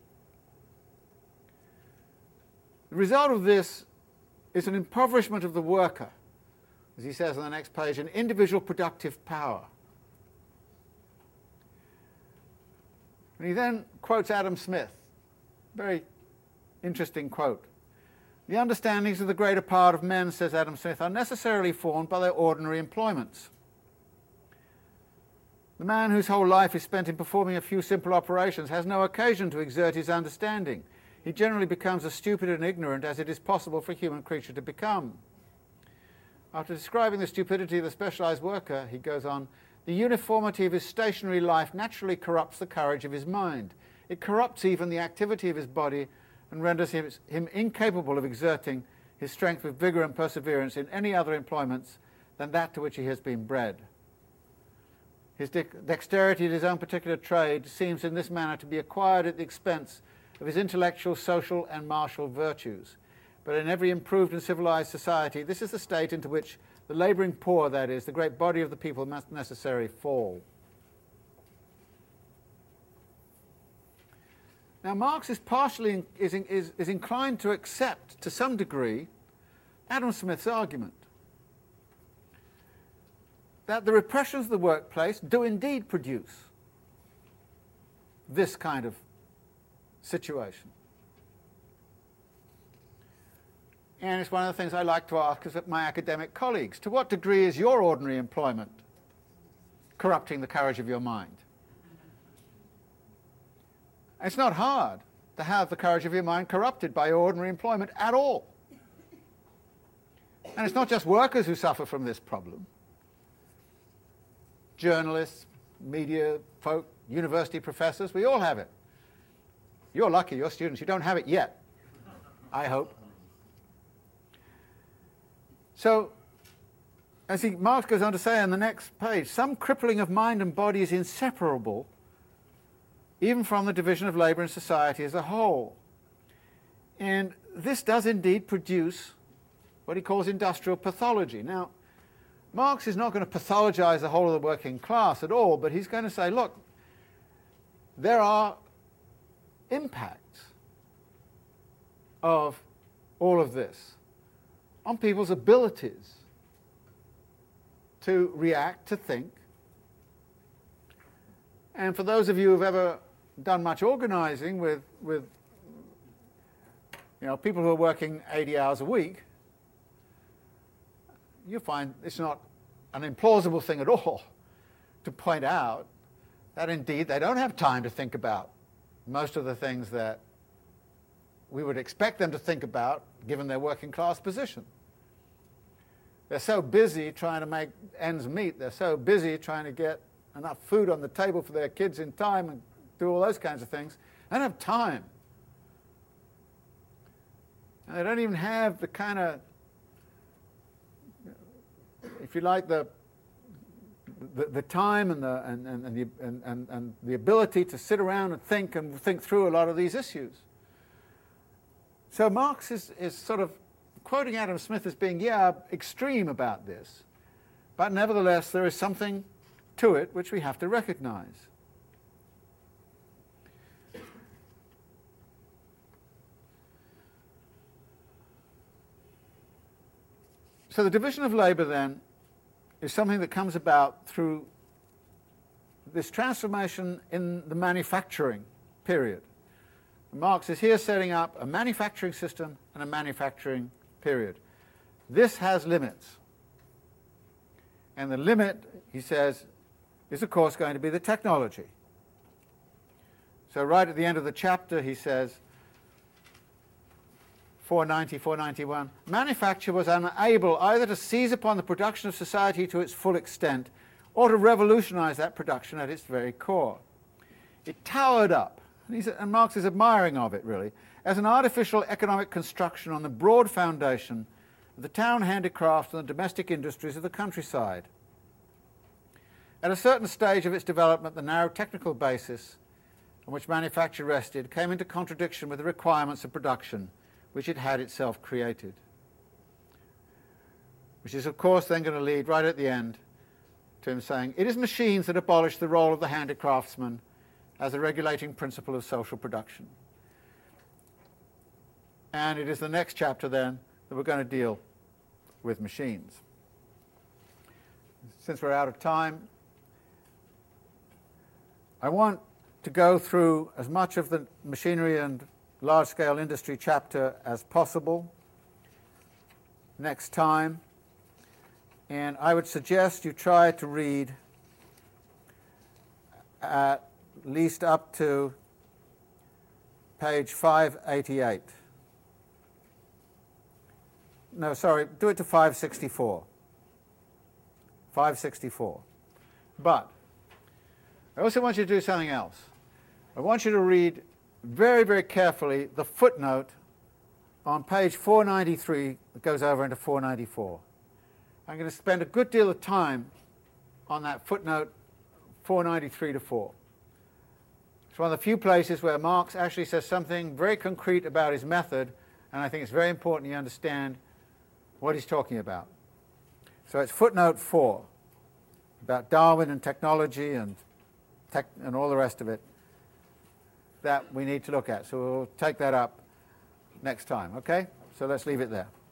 The result of this is an impoverishment of the worker, as he says on the next page, an individual productive power. And he then quotes Adam Smith, very interesting quote. The understandings of the greater part of men, says Adam Smith, are necessarily formed by their ordinary employments. The man whose whole life is spent in performing a few simple operations has no occasion to exert his understanding. He generally becomes as stupid and ignorant as it is possible for a human creature to become. After describing the stupidity of the specialized worker, he goes on, The uniformity of his stationary life naturally corrupts the courage of his mind. It corrupts even the activity of his body and renders him, him incapable of exerting his strength with vigour and perseverance in any other employments than that to which he has been bred. His de- dexterity in his own particular trade seems in this manner to be acquired at the expense of his intellectual, social and martial virtues. But in every improved and civilized society, this is the state into which the labouring poor, that is, the great body of the people, must necessarily fall. Now, Marx is partially is, is, is inclined to accept, to some degree, Adam Smith's argument that the repressions of the workplace do indeed produce this kind of situation. And it's one of the things I like to ask is my academic colleagues, to what degree is your ordinary employment corrupting the courage of your mind? It's not hard to have the courage of your mind corrupted by your ordinary employment at all. And it's not just workers who suffer from this problem. Journalists, media folk, university professors, we all have it. You're lucky, you're students, you don't have it yet, I hope. So, as he, Marx goes on to say on the next page, some crippling of mind and body is inseparable even from the division of labour in society as a whole. And this does indeed produce what he calls industrial pathology. Now, Marx is not going to pathologise the whole of the working class at all, but he's going to say, look, there are impacts of all of this on people's abilities to react, to think. And for those of you who've ever done much organising with, with you know, people who are working eighty hours a week, you find it's not an implausible thing at all to point out that indeed they don't have time to think about most of the things that we would expect them to think about given their working class position. They're so busy trying to make ends meet, they're so busy trying to get enough food on the table for their kids in time and do all those kinds of things. They don't have time. And they don't even have the kind of, if you like, the the, the time and the and, and, and the and, and, and the ability to sit around and think and think through a lot of these issues. So Marx is, is sort of quoting Adam Smith as being, yeah, extreme about this, but nevertheless there is something to it which we have to recognize. So the division of labour then is something that comes about through this transformation in the manufacturing period. Marx is here setting up a manufacturing system and a manufacturing period. This has limits. And the limit, he says, is of course going to be the technology. So right at the end of the chapter he says, four ninety, four ninety-one, manufacture was unable either to seize upon the production of society to its full extent or to revolutionize that production at its very core. It towered up, and, he's, and Marx is admiring of it really, as an artificial economic construction on the broad foundation of the town handicrafts and the domestic industries of the countryside. At a certain stage of its development, the narrow technical basis on which manufacture rested came into contradiction with the requirements of production which it had itself created. Which is, of course, then going to lead right at the end to him saying, it is machines that abolish the role of the handicraftsman as a regulating principle of social production. And it is the next chapter then that we're going to deal with machines. Since we're out of time, I want to go through as much of the machinery and large-scale industry chapter as possible next time, and I would suggest you try to read at least up to page five eighty-eight. No, sorry, do it to five sixty-four. five sixty-four. But I also want you to do something else. I want you to read very, very carefully the footnote on page four ninety-three that goes over into four ninety-four. I'm going to spend a good deal of time on that footnote four ninety-three to four. It's one of the few places where Marx actually says something very concrete about his method, and I think it's very important you understand what he's talking about. So it's footnote four, about Darwin and technology and, tech and all the rest of it that we need to look at. So we'll take that up next time, okay? So let's leave it there.